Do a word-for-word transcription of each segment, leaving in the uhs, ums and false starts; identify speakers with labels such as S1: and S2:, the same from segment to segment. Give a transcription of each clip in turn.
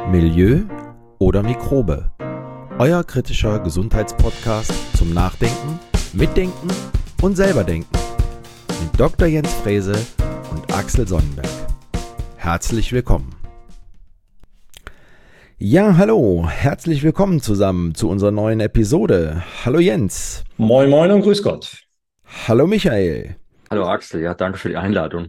S1: Milieu oder Mikrobe? Euer kritischer Gesundheitspodcast zum Nachdenken, Mitdenken und selberdenken mit Doktor Jens Frese und Axel Sonnenberg. Herzlich willkommen. Ja, hallo, herzlich willkommen zusammen zu unserer neuen Episode. Hallo Jens.
S2: Moin, moin und grüß Gott.
S1: Hallo Michael.
S3: Hallo Axel, ja, danke für die Einladung.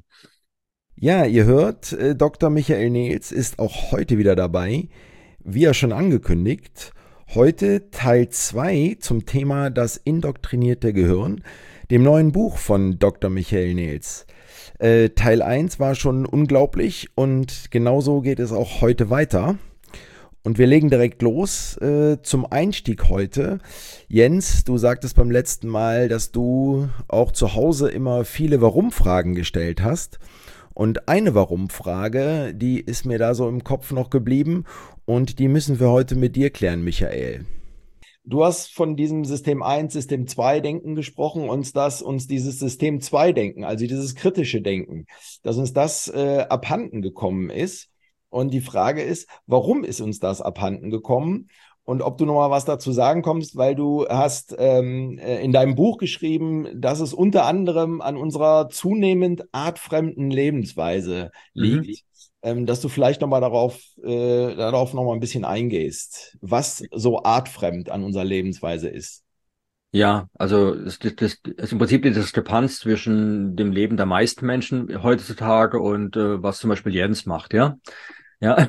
S1: Ja, ihr hört, äh, Doktor Michael Nehls ist auch heute wieder dabei, wie ja schon angekündigt. Heute Teil zwei zum Thema das indoktrinierte Gehirn, dem neuen Buch von Doktor Michael Nehls. Äh, Teil eins war schon unglaublich und genauso geht es auch heute weiter. Und wir legen direkt los äh, zum Einstieg heute. Jens, du sagtest beim letzten Mal, dass du auch zu Hause immer viele Warum-Fragen gestellt hast. Und eine Warum-Frage, die ist mir da so im Kopf noch geblieben und die müssen wir heute mit dir klären, Michael. Du hast von diesem System eins, System zwei Denken gesprochen und dass uns dieses System zwei Denken, also dieses kritische Denken, dass uns das äh, abhanden gekommen ist. Und die Frage ist, warum ist uns das abhanden gekommen? Und ob du noch mal was dazu sagen kommst, weil du hast ähm, in deinem Buch geschrieben, dass es unter anderem an unserer zunehmend artfremden Lebensweise liegt, mhm. ähm, dass du vielleicht noch mal darauf, äh, darauf noch mal ein bisschen eingehst, was so artfremd an unserer Lebensweise ist.
S3: Ja, also es ist im Prinzip die Diskrepanz zwischen dem Leben der meisten Menschen heutzutage und äh, was zum Beispiel Jens macht, ja. Ja.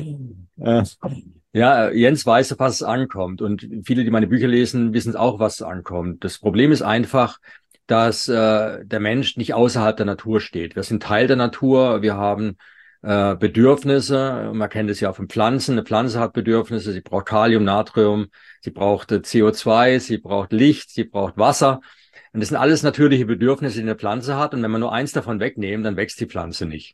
S3: äh. Ja, Jens weiß, auf was es ankommt. Und viele, die meine Bücher lesen, wissen auch, was es ankommt. Das Problem ist einfach, dass äh, der Mensch nicht außerhalb der Natur steht. Wir sind Teil der Natur. Wir haben äh, Bedürfnisse. Man kennt es ja von Pflanzen. Eine Pflanze hat Bedürfnisse. Sie braucht Kalium, Natrium. Sie braucht äh, C O zwei. Sie braucht Licht. Sie braucht Wasser. Und das sind alles natürliche Bedürfnisse, die eine Pflanze hat. Und wenn man nur eins davon wegnehmen, dann wächst die Pflanze nicht.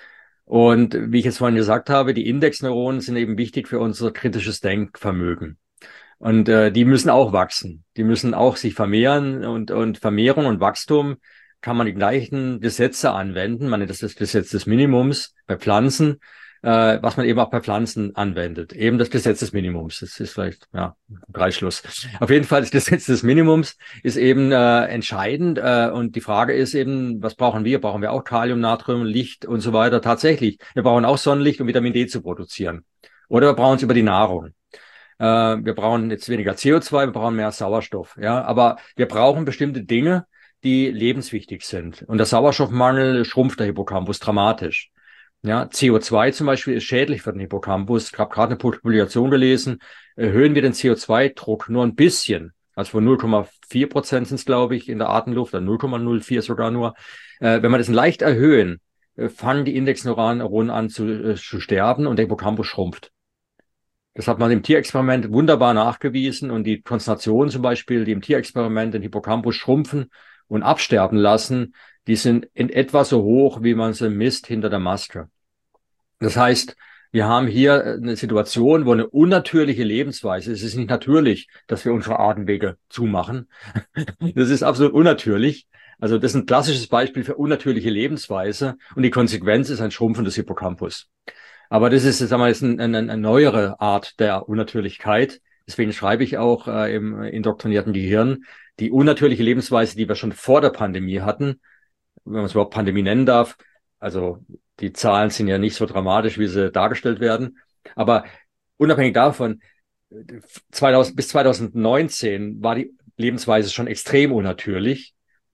S3: Und wie ich jetzt vorhin gesagt habe, die Indexneuronen sind eben wichtig für unser kritisches Denkvermögen. Und äh, die müssen auch wachsen. Die müssen auch sich vermehren. Und, und Vermehrung und Wachstum kann man die gleichen Gesetze anwenden. Man nennt das das Gesetz des Minimums bei Pflanzen, äh, was man eben auch bei Pflanzen anwendet. Eben das Gesetz des Minimums. Das ist vielleicht, ja, Preisschluss. Auf jeden Fall, das Gesetz des Minimums ist eben äh, entscheidend. Äh, und die Frage ist eben, was brauchen wir? Brauchen wir auch Kalium, Natrium, Licht und so weiter? Tatsächlich. Wir brauchen auch Sonnenlicht, um Vitamin D zu produzieren. Oder wir brauchen es über die Nahrung. Äh, wir brauchen jetzt weniger C O zwei, wir brauchen mehr Sauerstoff. Ja, aber wir brauchen bestimmte Dinge, die lebenswichtig sind. Und der Sauerstoffmangel schrumpft der Hippocampus dramatisch. Ja, C O zwei zum Beispiel ist schädlich für den Hippocampus. Ich habe gerade eine Publikation gelesen. Erhöhen wir den C O zwei Druck nur ein bisschen, also von null Komma vier Prozent sind es, glaube ich, in der Atemluft, dann null Komma null vier sogar nur. Äh, wenn wir das leicht erhöhen, äh, fangen die Indexneuronen an zu, äh, zu sterben und der Hippocampus schrumpft. Das hat man im Tierexperiment wunderbar nachgewiesen und die Konzentrationen zum Beispiel, die im Tierexperiment den Hippocampus schrumpfen und absterben lassen, die sind in etwa so hoch, wie man sie misst hinter der Maske. Das heißt, wir haben hier eine Situation, wo eine unnatürliche Lebensweise, es ist nicht natürlich, dass wir unsere Atemwege zumachen. Das ist absolut unnatürlich. Also das ist ein klassisches Beispiel für unnatürliche Lebensweise und die Konsequenz ist ein Schrumpfen des Hippocampus. Aber das ist, sagen wir, jetzt eine, eine, eine neuere Art der Unnatürlichkeit. Deswegen schreibe ich auch äh, im indoktrinierten Gehirn, die unnatürliche Lebensweise, die wir schon vor der Pandemie hatten, wenn man es überhaupt Pandemie nennen darf. Also die Zahlen sind ja nicht so dramatisch, wie sie dargestellt werden. Aber unabhängig davon, zweitausend, bis zwanzig neunzehn war die Lebensweise schon extrem unnatürlich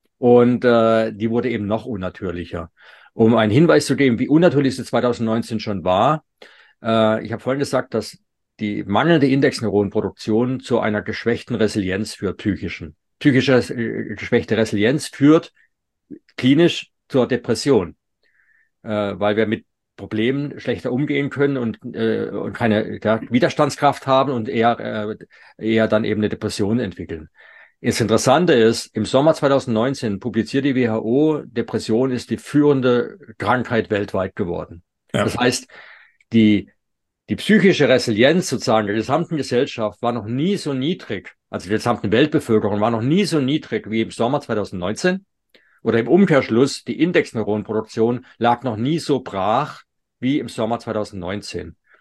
S3: und äh, die wurde eben noch unnatürlicher. Um einen Hinweis zu geben, wie unnatürlich sie zwanzig neunzehn schon war, äh, ich habe vorhin gesagt, dass die mangelnde Indexneuronenproduktion zu einer geschwächten Resilienz führt, psychischen. Psychische äh, geschwächte Resilienz führt klinisch zur Depression, äh, weil wir mit Problemen schlechter umgehen können und, äh, und keine ja, Widerstandskraft haben und eher, äh, eher dann eben eine Depression entwickeln. Das Interessante ist, im Sommer zwanzig neunzehn publiziert die W H O, Depression ist die führende Krankheit weltweit geworden. Ja. Das heißt, die, die psychische Resilienz sozusagen der gesamten Gesellschaft war noch nie so niedrig, also die gesamten Weltbevölkerung war noch nie so niedrig wie im Sommer zwanzig neunzehn. Oder im Umkehrschluss, die Indexneuronenproduktion lag noch nie so brach wie im Sommer zwanzig neunzehn.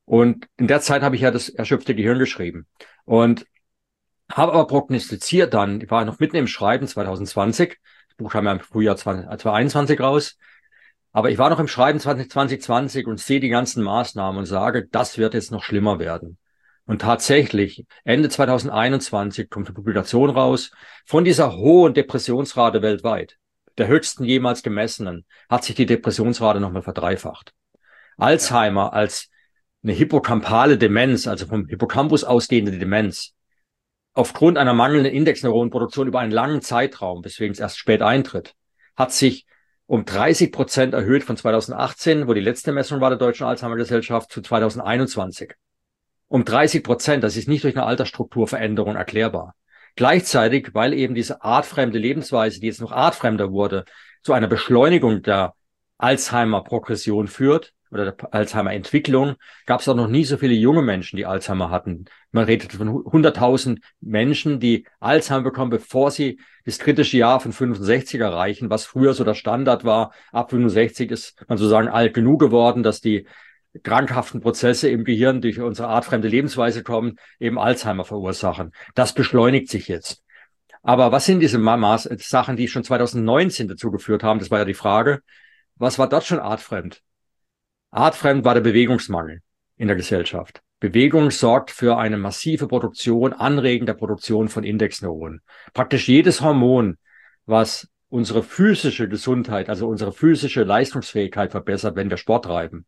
S3: Und in der Zeit habe ich ja das erschöpfte Gehirn geschrieben und habe aber prognostiziert dann, ich war noch mitten im Schreiben zwanzig zwanzig, das Buch kam ja im Frühjahr zwanzig einundzwanzig raus, aber ich war noch im Schreiben zwanzig zwanzig und sehe die ganzen Maßnahmen und sage, das wird jetzt noch schlimmer werden. Und tatsächlich, Ende zwanzig einundzwanzig kommt eine Publikation raus von dieser hohen Depressionsrate weltweit, der höchsten jemals gemessenen, hat sich die Depressionsrate nochmal verdreifacht. Alzheimer als eine hippocampale Demenz, also vom Hippocampus ausgehende Demenz, aufgrund einer mangelnden Indexneuronenproduktion über einen langen Zeitraum, weswegen es erst spät eintritt, hat sich um dreißig Prozent erhöht von zwanzig achtzehn, wo die letzte Messung war der Deutschen Alzheimer-Gesellschaft, zu zwanzig einundzwanzig. Um dreißig Prozent, das ist nicht durch eine Altersstrukturveränderung erklärbar. Gleichzeitig, weil eben diese artfremde Lebensweise, die jetzt noch artfremder wurde, zu einer Beschleunigung der Alzheimer-Progression führt, oder der Alzheimer-Entwicklung, gab es auch noch nie so viele junge Menschen, die Alzheimer hatten. Man redet von hunderttausend Menschen, die Alzheimer bekommen, bevor sie das kritische Jahr von fünfundsechzig erreichen, was früher so der Standard war. Ab fünfundsechzig ist man sozusagen alt genug geworden, dass die krankhaften Prozesse im Gehirn durch unsere artfremde Lebensweise kommen, eben Alzheimer verursachen. Das beschleunigt sich jetzt. Aber was sind diese Mamas, Sachen, die schon zwanzig neunzehn dazu geführt haben? Das war ja die Frage. Was war dort schon artfremd? Artfremd war der Bewegungsmangel in der Gesellschaft. Bewegung sorgt für eine massive Produktion, Anregen der Produktion von Indexneuronen. Praktisch jedes Hormon, was unsere physische Gesundheit, also unsere physische Leistungsfähigkeit verbessert, wenn wir Sport treiben.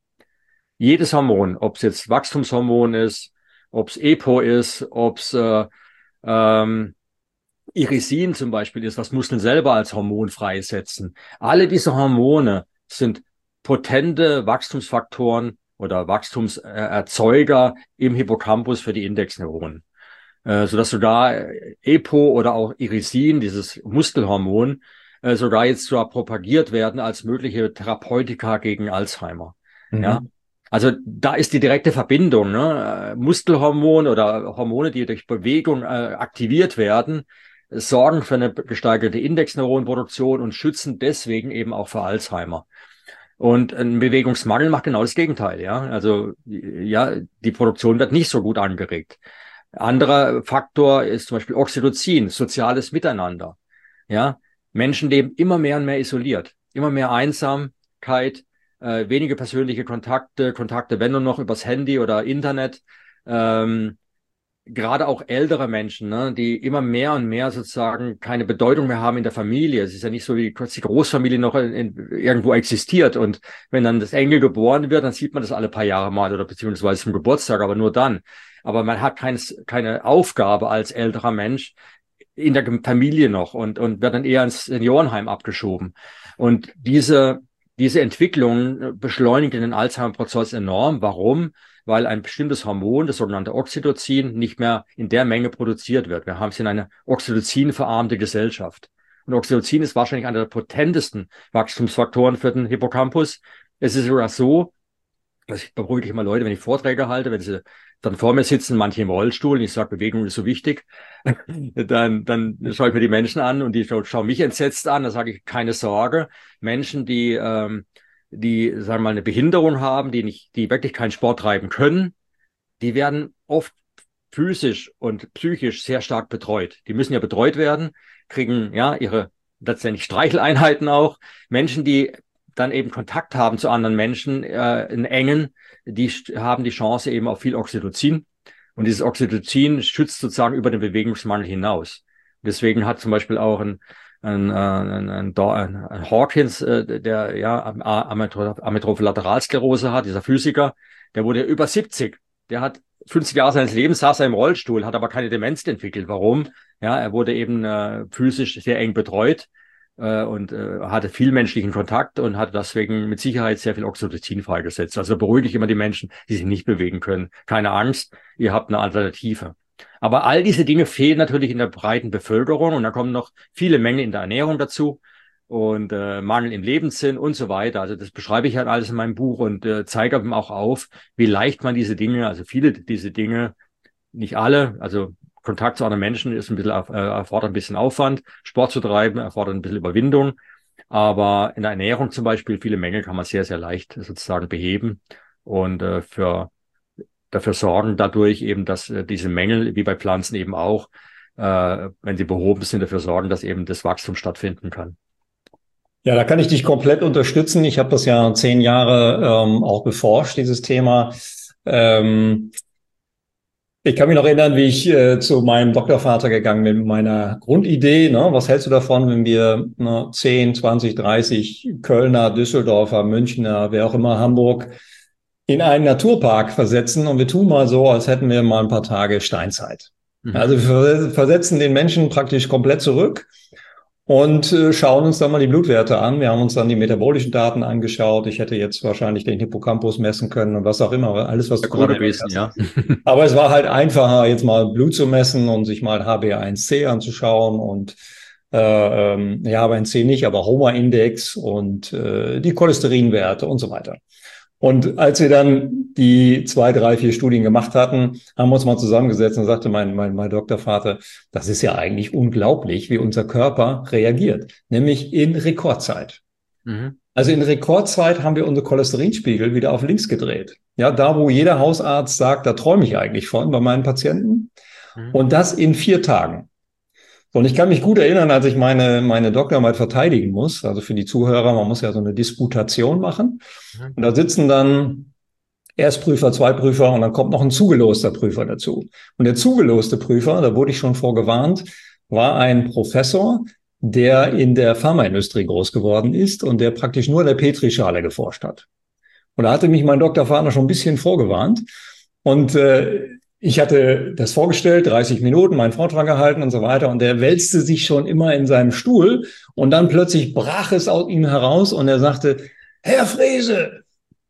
S3: Jedes Hormon, ob es jetzt Wachstumshormon ist, ob es EPO ist, ob es äh, ähm, Irisin zum Beispiel ist, was Muskeln selber als Hormon freisetzen. Alle diese Hormone sind potente Wachstumsfaktoren oder Wachstumserzeuger im Hippocampus für die Indexneuronen, äh, sodass sogar EPO oder auch Irisin, dieses Muskelhormon, äh, sogar jetzt sogar propagiert werden als mögliche Therapeutika gegen Alzheimer. Mhm. Ja, also da ist die direkte Verbindung, ne? Muskelhormon oder Hormone, die durch Bewegung äh, aktiviert werden, sorgen für eine gesteigerte Indexneuronenproduktion und schützen deswegen eben auch vor Alzheimer. Und ein Bewegungsmangel macht genau das Gegenteil, ja. Also, ja, die Produktion wird nicht so gut angeregt. Anderer Faktor ist zum Beispiel Oxytocin, soziales Miteinander, ja. Menschen leben immer mehr und mehr isoliert, immer mehr Einsamkeit, äh, wenige persönliche Kontakte, Kontakte, wenn nur noch übers Handy oder Internet, ähm, gerade auch ältere Menschen, ne, die immer mehr und mehr sozusagen keine Bedeutung mehr haben in der Familie. Es ist ja nicht so, wie die Großfamilie noch in, in, irgendwo existiert. Und wenn dann das Enkel geboren wird, dann sieht man das alle paar Jahre mal oder beziehungsweise zum Geburtstag, aber nur dann. Aber man hat keines, keine Aufgabe als älterer Mensch in der Familie noch und, und wird dann eher ins Seniorenheim abgeschoben. Und diese, diese Entwicklung beschleunigt den Alzheimer-Prozess enorm. Warum? Weil ein bestimmtes Hormon, das sogenannte Oxytocin, nicht mehr in der Menge produziert wird. Wir haben es in eine Oxytocin-verarmte Gesellschaft. Und Oxytocin ist wahrscheinlich einer der potentesten Wachstumsfaktoren für den Hippocampus. Es ist sogar so, dass ich beruhige immer Leute, wenn ich Vorträge halte, wenn sie dann vor mir sitzen, manche im Rollstuhl, und ich sage, Bewegung ist so wichtig, dann, dann schaue ich mir die Menschen an und die schauen schau mich entsetzt an. Da sage ich, keine Sorge. Menschen, die ähm, die, sagen wir mal, eine Behinderung haben, die nicht, die wirklich keinen Sport treiben können, die werden oft physisch und psychisch sehr stark betreut. Die müssen ja betreut werden, kriegen ja ihre letztendlich Streicheleinheiten auch. Menschen, die dann eben Kontakt haben zu anderen Menschen, äh, in engen, die haben die Chance eben auf viel Oxytocin. Und dieses Oxytocin schützt sozusagen über den Bewegungsmangel hinaus. Deswegen hat zum Beispiel auch ein Ein, ein, ein, ein, ein Hawkins, äh, der ja Amyotrophe Lateralsklerose hat, dieser Physiker, der wurde über siebzig. Der hat fünfzig Jahre seines Lebens saß er im Rollstuhl, hat aber keine Demenz entwickelt. Warum? Ja, er wurde eben äh, physisch sehr eng betreut äh, und äh, hatte viel menschlichen Kontakt und hatte deswegen mit Sicherheit sehr viel Oxytocin freigesetzt. Also beruhige ich immer die Menschen, die sich nicht bewegen können. Keine Angst, ihr habt eine Alternative. Aber all diese Dinge fehlen natürlich in der breiten Bevölkerung und da kommen noch viele Mängel in der Ernährung dazu und äh, Mangel im Lebenssinn und so weiter. Also das beschreibe ich halt alles in meinem Buch und äh, zeige eben auch auf, wie leicht man diese Dinge, also viele diese Dinge, nicht alle, also Kontakt zu anderen Menschen ist ein bisschen, äh, erfordert ein bisschen Aufwand, Sport zu treiben, erfordert ein bisschen Überwindung, aber in der Ernährung zum Beispiel, viele Mängel kann man sehr, sehr leicht sozusagen beheben und äh, für dafür sorgen dadurch eben, dass äh, diese Mängel, wie bei Pflanzen eben auch, äh, wenn sie behoben sind, dafür sorgen, dass eben das Wachstum stattfinden kann.
S2: Ja, da kann ich dich komplett unterstützen. Ich habe das ja zehn Jahre ähm, auch beforscht, dieses Thema. Ähm, ich kann mich noch erinnern, wie ich äh, zu meinem Doktorvater gegangen bin mit meiner Grundidee. Ne? Was hältst du davon, wenn wir ne, zehn, zwanzig, dreißig Kölner, Düsseldorfer, Münchner, wer auch immer, Hamburg, in einen Naturpark versetzen und wir tun mal so, als hätten wir mal ein paar Tage Steinzeit.
S3: Mhm.
S2: Also wir versetzen den Menschen praktisch komplett zurück und äh, schauen uns dann mal die Blutwerte an. Wir haben uns dann die metabolischen Daten angeschaut. Ich hätte jetzt wahrscheinlich den Hippocampus messen können und was auch immer, alles, was du gerade erwähnt hast.
S3: Ja.
S2: Aber es war halt einfacher, jetzt mal Blut zu messen und sich mal H b A eins C anzuschauen und äh, ähm, ja, H b A eins C nicht, aber Homa-Index und äh, die Cholesterinwerte und so weiter. Und als wir dann die zwei, drei, vier Studien gemacht hatten, haben wir uns mal zusammengesetzt und sagte mein, mein, mein Doktorvater, das ist ja eigentlich unglaublich, wie unser Körper reagiert, nämlich in Rekordzeit. Mhm. Also in Rekordzeit haben wir unsere Cholesterinspiegel wieder auf links gedreht. Ja, da wo jeder Hausarzt sagt, da träume ich eigentlich von bei meinen Patienten. Mhm. Und das in vier Tagen. Und ich kann mich gut erinnern, als ich meine, meine Doktorarbeit verteidigen muss, also für die Zuhörer, man muss ja so eine Disputation machen. Und da sitzen dann Erstprüfer, Zweitprüfer und dann kommt noch ein zugeloster Prüfer dazu. Und der zugeloste Prüfer, da wurde ich schon vorgewarnt, war ein Professor, der in der Pharmaindustrie groß geworden ist und der praktisch nur in der Petrischale geforscht hat. Und da hatte mich mein Doktorvater schon ein bisschen vorgewarnt. Und äh, ich hatte das vorgestellt, dreißig Minuten, meinen Vortrag gehalten und so weiter. Und der wälzte sich schon immer in seinem Stuhl. Und dann plötzlich brach es aus ihm heraus und er sagte, Herr Frese,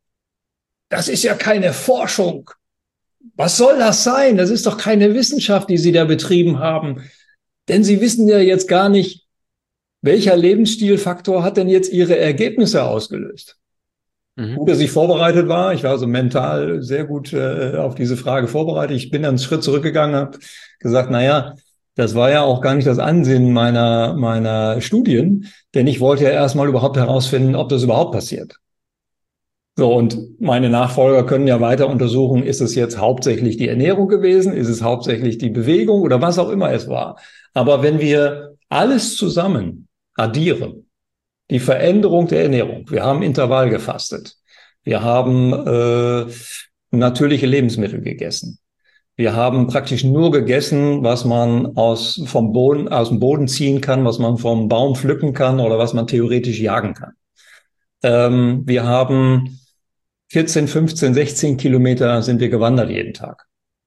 S2: das ist ja keine Forschung. Was soll das sein? Das ist doch keine Wissenschaft, die Sie da betrieben haben. Denn Sie wissen ja jetzt gar nicht, welcher Lebensstilfaktor hat denn jetzt Ihre Ergebnisse ausgelöst? Mhm. Gut, dass ich vorbereitet war. Ich war also mental sehr gut äh, auf diese Frage vorbereitet. Ich bin dann einen Schritt zurückgegangen, habe gesagt, na ja, das war ja auch gar nicht das Ansinnen meiner, meiner Studien, denn ich wollte ja erstmal überhaupt herausfinden, ob das überhaupt passiert. So, und meine Nachfolger können ja weiter untersuchen, ist es jetzt hauptsächlich die Ernährung gewesen, ist es hauptsächlich die Bewegung oder was auch immer es war. Aber wenn wir alles zusammen addieren, die Veränderung der Ernährung, wir haben Intervall gefastet, wir haben äh, natürliche Lebensmittel gegessen, wir haben praktisch nur gegessen, was man aus, vom Boden, aus dem Boden ziehen kann, was man vom Baum pflücken kann oder was man theoretisch jagen kann. Ähm, wir haben vierzehn, fünfzehn, sechzehn Kilometer sind wir gewandert jeden Tag.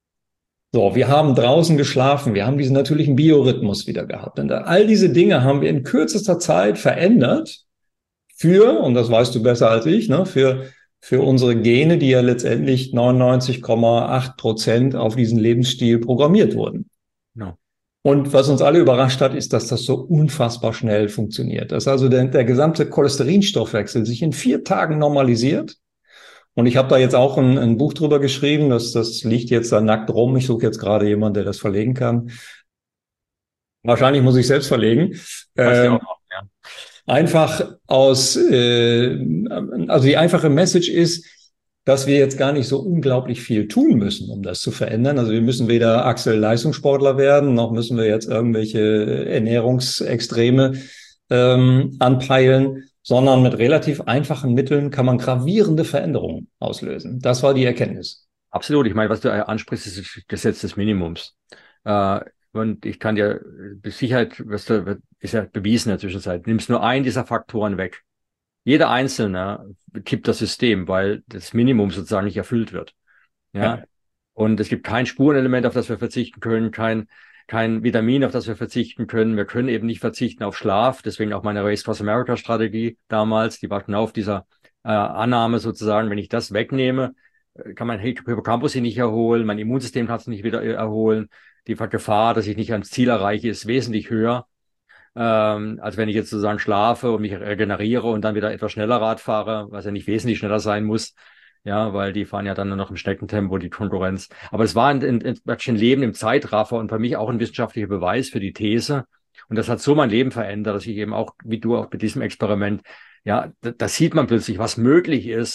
S2: So, wir haben draußen geschlafen, wir haben diesen natürlichen Biorhythmus wieder gehabt. Und all diese Dinge haben wir in kürzester Zeit verändert für, und das weißt du besser als ich, ne, für, für unsere Gene, die ja letztendlich neunundneunzig Komma acht Prozent auf diesen Lebensstil programmiert wurden. No. Und was uns alle überrascht hat, ist, dass das so unfassbar schnell funktioniert. Dass also der, der gesamte Cholesterinstoffwechsel sich in vier Tagen normalisiert. Und ich habe da jetzt auch ein, ein Buch drüber geschrieben, das, das liegt jetzt da nackt rum. Ich suche jetzt gerade jemanden, der das verlegen kann. Wahrscheinlich muss ich selbst verlegen. Ähm, auch, ja. Einfach aus, äh, also die einfache Message ist, dass wir jetzt gar nicht so unglaublich viel tun müssen, um das zu verändern. Also wir müssen weder Axel Leistungssportler werden, noch müssen wir jetzt irgendwelche Ernährungsextreme ähm, anpeilen, sondern mit relativ einfachen Mitteln kann man gravierende Veränderungen auslösen. Das war die Erkenntnis.
S3: Absolut. Ich meine, was du ansprichst, ist das Gesetz des Minimums. Äh, und ich kann dir mit Sicherheit, was du, ist ja bewiesen in der Zwischenzeit, nimmst nur einen dieser Faktoren weg. Jeder Einzelne kippt das System, weil das Minimum sozusagen nicht erfüllt wird. Ja. ja. Und es gibt kein Spurenelement, auf das wir verzichten können, kein kein Vitamin, auf das wir verzichten können. Wir können eben nicht verzichten auf Schlaf. Deswegen auch meine Race Across America Strategie damals, die war genau auf dieser äh, Annahme sozusagen, wenn ich das wegnehme, kann mein Hippocampus sich nicht erholen, mein Immunsystem kann es nicht wieder erholen. Die Gefahr, dass ich nicht ans Ziel erreiche, ist wesentlich höher, ähm, als wenn ich jetzt sozusagen schlafe und mich regeneriere und dann wieder etwas schneller Rad fahre, was ja nicht wesentlich schneller sein muss. Ja, weil die fahren ja dann nur noch im Schneckentempo, die Konkurrenz. Aber es war ein, ein, ein Leben im Zeitraffer und für mich auch ein wissenschaftlicher Beweis für die These. Und das hat so mein Leben verändert, dass ich eben auch, wie du auch mit diesem Experiment, ja, da, da sieht man plötzlich, was möglich ist,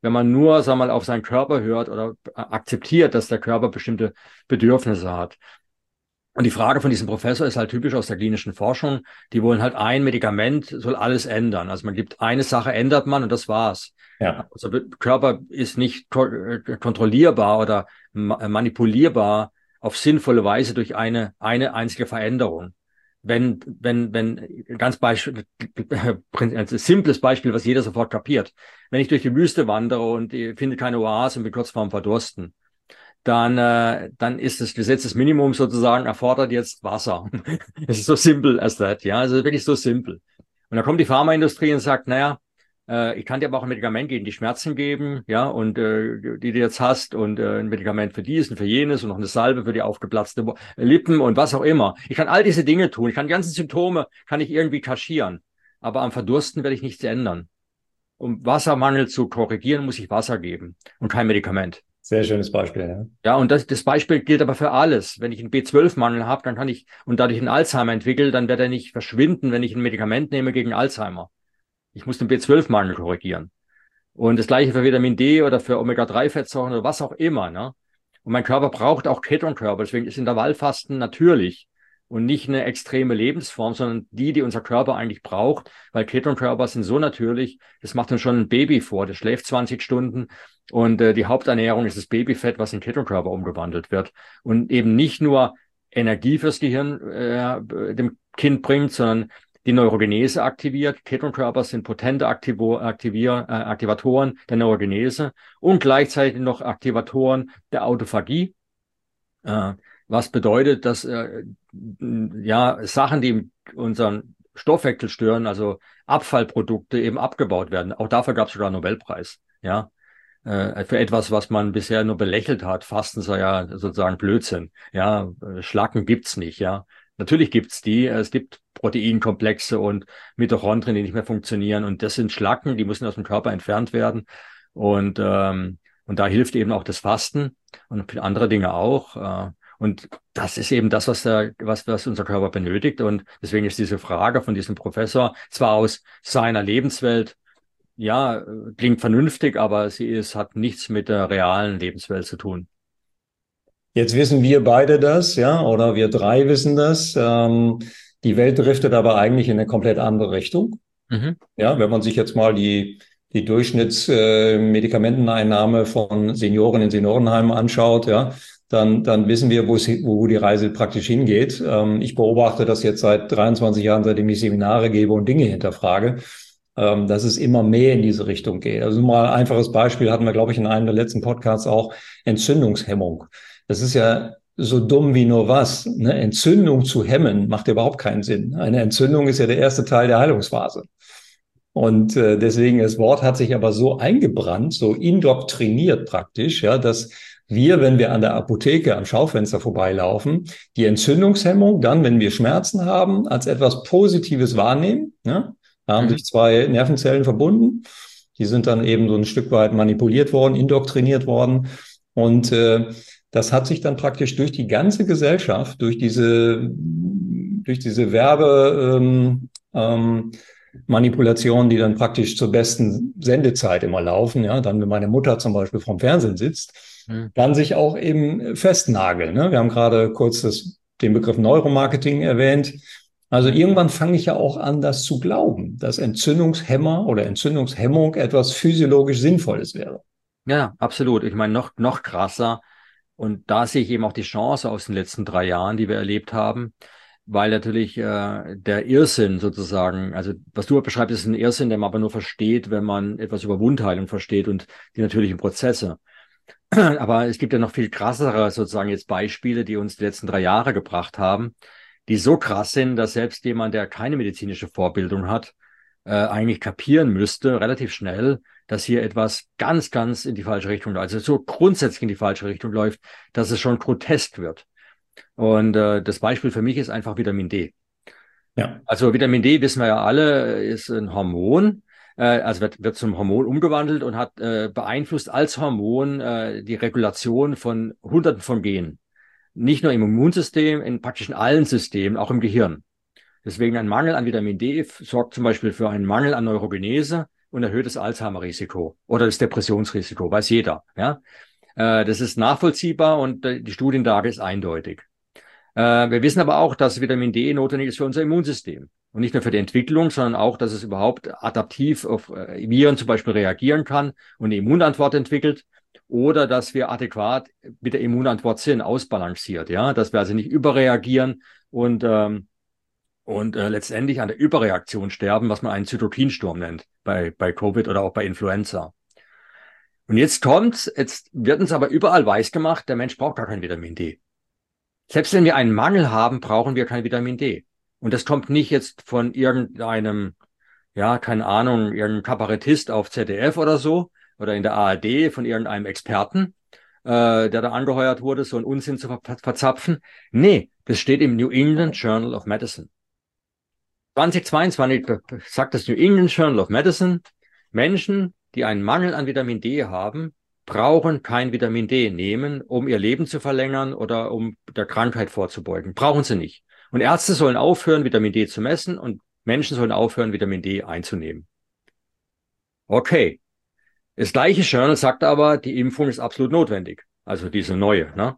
S3: wenn man nur, sagen wir mal, auf seinen Körper hört oder akzeptiert, dass der Körper bestimmte Bedürfnisse hat. Und die Frage von diesem Professor ist halt typisch aus der klinischen Forschung. Die wollen halt ein Medikament soll alles ändern. Also man gibt eine Sache, ändert man und das war's.
S2: Ja.
S3: Also der Körper ist nicht kontrollierbar oder ma manipulierbar auf sinnvolle Weise durch eine, eine einzige Veränderung. Wenn, wenn, wenn, ganz Beispiel, ein simples Beispiel, was jeder sofort kapiert. Wenn ich durch die Wüste wandere und finde keine Oase und bin kurz vorm Verdursten, dann, äh, dann ist das Gesetz des Minimums sozusagen erfordert jetzt Wasser. Es ist so simpel as that, ja, also wirklich so simpel. Und dann kommt die Pharmaindustrie und sagt, naja, äh, ich kann dir aber auch ein Medikament gegen die Schmerzen geben, ja, und äh, die du jetzt hast und äh, ein Medikament für dies und für jenes und noch eine Salbe für die aufgeplatzte Lippen und was auch immer. Ich kann all diese Dinge tun. Ich kann die ganzen Symptome, kann ich irgendwie kaschieren. Aber am Verdursten werde ich nichts ändern. Um Wassermangel zu korrigieren, muss ich Wasser geben und kein Medikament.
S2: Sehr schönes Beispiel, ja.
S3: Ja, und das, das Beispiel gilt aber für alles. Wenn ich einen B zwölf Mangel habe, dann kann ich und dadurch einen Alzheimer entwickeln, dann wird er nicht verschwinden, wenn ich ein Medikament nehme gegen Alzheimer. Ich muss den B zwölf Mangel korrigieren. Und das gleiche für Vitamin D oder für Omega drei Fettsäuren oder was auch immer, ne? Und mein Körper braucht auch Ketonkörper. Deswegen ist Intervallfasten natürlich und nicht eine extreme Lebensform, sondern die, die unser Körper eigentlich braucht, weil Ketonkörper sind so natürlich, das macht uns schon ein Baby vor, das schläft zwanzig Stunden und äh, die Haupternährung ist das Babyfett, was in Ketonkörper umgewandelt wird und eben nicht nur Energie fürs Gehirn äh, dem Kind bringt, sondern die Neurogenese aktiviert. Ketonkörper sind potente Aktivo Aktivier, äh, Aktivatoren der Neurogenese und gleichzeitig noch Aktivatoren der Autophagie. Äh, was bedeutet, dass äh, ja Sachen, die unseren Stoffwechsel stören, also Abfallprodukte eben abgebaut werden. Auch dafür gab es sogar einen Nobelpreis. Ja, äh, für etwas, was man bisher nur belächelt hat. Fasten sei ja sozusagen Blödsinn. Ja, Schlacken gibt's nicht. Ja, natürlich gibt's die. Es gibt Proteinkomplexe und Mitochondrien, die nicht mehr funktionieren. Und das sind Schlacken, die müssen aus dem Körper entfernt werden. Und ähm, und da hilft eben auch das Fasten und andere Dinge auch. Äh, Und das ist eben das, was, der, was, was unser Körper benötigt. Und deswegen ist diese Frage von diesem Professor zwar aus seiner Lebenswelt, ja, klingt vernünftig, aber sie ist, hat nichts mit der realen Lebenswelt zu tun.
S2: Jetzt wissen wir beide das, ja, oder wir drei wissen das. Ähm, die Welt driftet aber eigentlich in eine komplett andere Richtung.
S3: Mhm.
S2: Ja, wenn man sich jetzt mal die die Durchschnittsmedikamenteneinnahme äh, von Senioren in Seniorenheimen anschaut, ja, dann, dann wissen wir, wo, es, wo die Reise praktisch hingeht. Ähm, ich beobachte das jetzt seit dreiundzwanzig Jahren, seitdem ich Seminare gebe und Dinge hinterfrage, ähm, dass es immer mehr in diese Richtung geht. Also mal ein einfaches Beispiel hatten wir, glaube ich, in einem der letzten Podcasts auch, Entzündungshemmung. Das ist ja so dumm wie nur was. Eine Entzündung zu hemmen macht überhaupt keinen Sinn. Eine Entzündung ist ja der erste Teil der Heilungsphase. Und äh, deswegen, das Wort hat sich aber so eingebrannt, so indoktriniert praktisch, ja, dass wir, wenn wir an der Apotheke am Schaufenster vorbeilaufen, die Entzündungshemmung dann, wenn wir Schmerzen haben, als etwas Positives wahrnehmen. Ja? Da haben mhm. sich zwei Nervenzellen verbunden. Die sind dann eben so ein Stück weit manipuliert worden, indoktriniert worden. Und äh, das hat sich dann praktisch durch die ganze Gesellschaft, durch diese, durch diese Werbe, ähm, ähm, Manipulationen, die dann praktisch zur besten Sendezeit immer laufen, ja, dann, wenn meine Mutter zum Beispiel vorm Fernsehen sitzt, mhm. dann sich auch eben festnageln. Ne? Wir haben gerade kurz das, den Begriff Neuromarketing erwähnt. Also irgendwann fange ich ja auch an, das zu glauben, dass Entzündungshemmer oder Entzündungshemmung etwas physiologisch Sinnvolles wäre.
S3: Ja, absolut. Ich meine, noch, noch krasser. Und da sehe ich eben auch die Chance aus den letzten drei Jahren, die wir erlebt haben. Weil natürlich äh, der Irrsinn sozusagen, also was du beschreibst, ist ein Irrsinn, den man aber nur versteht, wenn man etwas über Wundheilung versteht und die natürlichen Prozesse. Aber es gibt ja noch viel krassere sozusagen jetzt Beispiele, die uns die letzten drei Jahre gebracht haben, die so krass sind, dass selbst jemand, der keine medizinische Vorbildung hat, äh, eigentlich kapieren müsste, relativ schnell, dass hier etwas ganz, ganz in die falsche Richtung läuft, also so grundsätzlich in die falsche Richtung läuft, dass es schon grotesk wird. Und äh, das Beispiel für mich ist einfach Vitamin D. Ja. Also Vitamin D, wissen wir ja alle, ist ein Hormon, äh, also wird, wird zum Hormon umgewandelt und hat äh, beeinflusst als Hormon äh, die Regulation von Hunderten von Genen. Nicht nur im Immunsystem, in praktisch in allen Systemen, auch im Gehirn. Deswegen ein Mangel an Vitamin D sorgt zum Beispiel für einen Mangel an Neurogenese und erhöhtes Alzheimer-Risiko oder das Depressionsrisiko, weiß jeder. Ja, äh, das ist nachvollziehbar und äh, die Studienlage ist eindeutig. Äh, wir wissen aber auch, dass Vitamin D notwendig ist für unser Immunsystem und nicht nur für die Entwicklung, sondern auch, dass es überhaupt adaptiv auf äh, Viren zum Beispiel reagieren kann und eine Immunantwort entwickelt. Oder dass wir adäquat mit der Immunantwort sind, ausbalanciert, ja, dass wir also nicht überreagieren und ähm, und äh, letztendlich an der Überreaktion sterben, was man einen Zytokinsturm nennt, bei bei Covid oder auch bei Influenza. Und jetzt kommt's, jetzt wird uns aber überall weisgemacht, der Mensch braucht gar kein Vitamin D. Selbst wenn wir einen Mangel haben, brauchen wir kein Vitamin D. Und das kommt nicht jetzt von irgendeinem, ja, keine Ahnung, irgendeinem Kabarettist auf Z D F oder so, oder in der A R D von irgendeinem Experten, äh, der da angeheuert wurde, so einen Unsinn zu ver verzapfen. Nee, das steht im New England Journal of Medicine. zweitausendzweiundzwanzig sagt das New England Journal of Medicine, Menschen, die einen Mangel an Vitamin D haben, brauchen kein Vitamin D nehmen, um ihr Leben zu verlängern oder um der Krankheit vorzubeugen. Brauchen sie nicht. Und Ärzte sollen aufhören, Vitamin D zu messen und Menschen sollen aufhören, Vitamin D einzunehmen. Okay. Das gleiche Journal sagt aber, die Impfung ist absolut notwendig. Also diese neue, ne?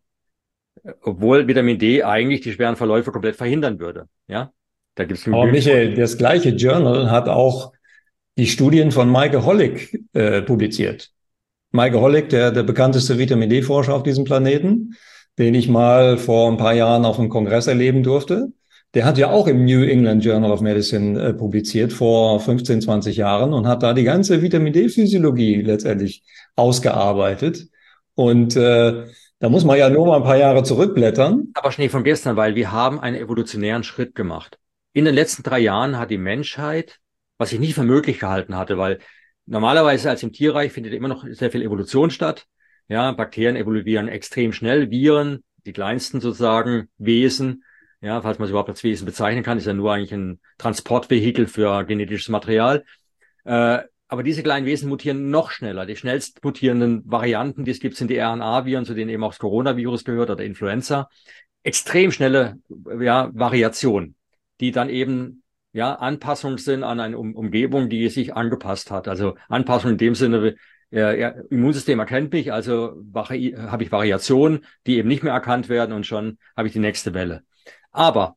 S3: Obwohl Vitamin D eigentlich die schweren Verläufe komplett verhindern würde. Ja, da gibt's
S2: Aber Michael, das gleiche Journal hat auch die Studien von Maike Hollig äh, publiziert. Maike Hollig, der, der bekannteste Vitamin D-Forscher auf diesem Planeten, den ich mal vor ein paar Jahren auf einem Kongress erleben durfte. Der hat ja auch im New England Journal of Medicine äh, publiziert vor fünfzehn, zwanzig Jahren und hat da die ganze Vitamin D-Physiologie letztendlich ausgearbeitet. Und äh, da muss man ja nur mal ein paar Jahre zurückblättern.
S3: Aber Schnee von gestern, weil wir haben einen evolutionären Schritt gemacht. In den letzten drei Jahren hat die Menschheit, was ich nicht für möglich gehalten hatte, weil normalerweise als im Tierreich findet immer noch sehr viel Evolution statt. Ja, Bakterien evolutionieren extrem schnell, Viren, die kleinsten sozusagen Wesen, ja, falls man es überhaupt als Wesen bezeichnen kann, ist ja nur eigentlich ein Transportvehikel für genetisches Material. Äh, aber diese kleinen Wesen mutieren noch schneller. Die schnellst mutierenden Varianten, die es gibt, sind die R N A-Viren, zu denen eben auch das Coronavirus gehört oder Influenza. Extrem schnelle, ja, Variationen, die dann eben, ja, Anpassungen sind an eine um Umgebung, die sich angepasst hat. Also Anpassung in dem Sinne, äh, ja, Immunsystem erkennt mich, also habe ich Variationen, die eben nicht mehr erkannt werden und schon habe ich die nächste Welle. Aber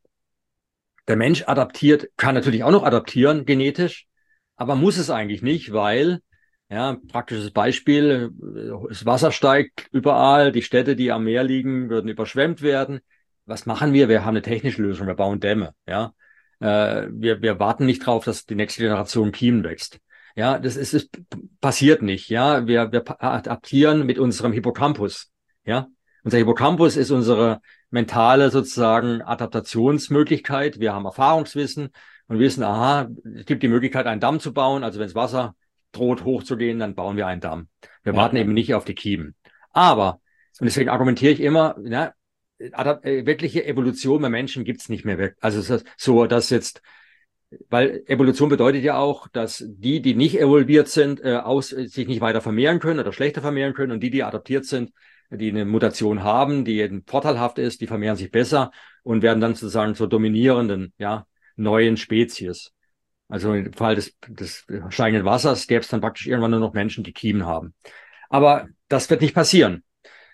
S3: der Mensch adaptiert, kann natürlich auch noch adaptieren, genetisch, aber muss es eigentlich nicht, weil, ja, praktisches Beispiel, das Wasser steigt überall, die Städte, die am Meer liegen, würden überschwemmt werden. Was machen wir? Wir haben eine technische Lösung, wir bauen Dämme, ja. Äh, wir, wir warten nicht drauf, dass die nächste Generation Kiemen wächst. Ja, das ist, es passiert nicht, ja. Wir, wir adaptieren mit unserem Hippocampus, ja. Unser Hippocampus ist unsere mentale sozusagen Adaptationsmöglichkeit. Wir haben Erfahrungswissen und wissen, aha, es gibt die Möglichkeit, einen Damm zu bauen. Also wenn das Wasser droht hochzugehen, dann bauen wir einen Damm. Wir ja. warten eben nicht auf die Kiemen. Aber, und deswegen argumentiere ich immer, ja, wirkliche Evolution bei Menschen gibt's nicht mehr. Also so, dass jetzt, weil Evolution bedeutet ja auch, dass die, die nicht evolviert sind, äh, aus, sich nicht weiter vermehren können oder schlechter vermehren können und die, die adaptiert sind, die eine Mutation haben, die vorteilhaft ist, die vermehren sich besser und werden dann sozusagen zur dominierenden, ja, neuen Spezies. Also im Fall des, des steigenden Wassers gäbe es dann praktisch irgendwann nur noch Menschen, die Kiemen haben. Aber das wird nicht passieren.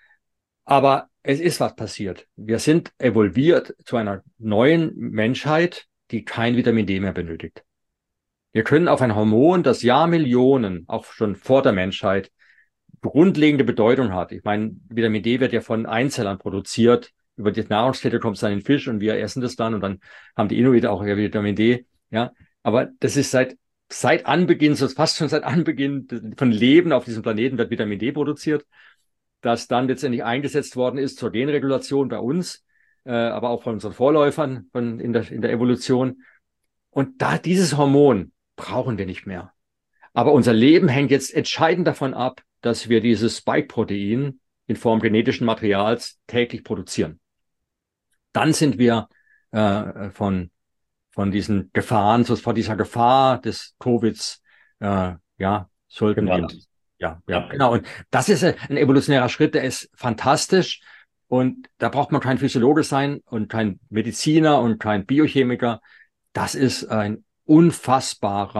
S3: Aber es ist was passiert. Wir sind evolviert zu einer neuen Menschheit, die kein Vitamin D mehr benötigt. Wir können auf ein Hormon, das Jahrmillionen, auch schon vor der Menschheit, grundlegende Bedeutung hat. Ich meine, Vitamin D wird ja von Einzellern produziert. Über die Nahrungskette kommt es dann in den Fisch und wir essen das dann und dann haben die Inuit auch Vitamin D. Ja, aber das ist seit seit Anbeginn, so fast schon seit Anbeginn von Leben auf diesem Planeten wird Vitamin D produziert, das dann letztendlich eingesetzt worden ist zur Genregulation bei uns, äh, aber auch von unseren Vorläufern von in der in der Evolution. Und da dieses Hormon brauchen wir nicht mehr. Aber unser Leben hängt jetzt entscheidend davon ab, dass wir dieses Spike-Protein in Form genetischen Materials täglich produzieren. Dann sind wir äh, von von diesen Gefahren, so von dieser Gefahr des Covids, äh, ja, sollten
S2: genau.
S3: wir, ja, ja, genau. Und das ist ein evolutionärer Schritt, der ist fantastisch. Und da braucht man kein Physiologe sein und kein Mediziner und kein Biochemiker. Das ist ein unfassbarer,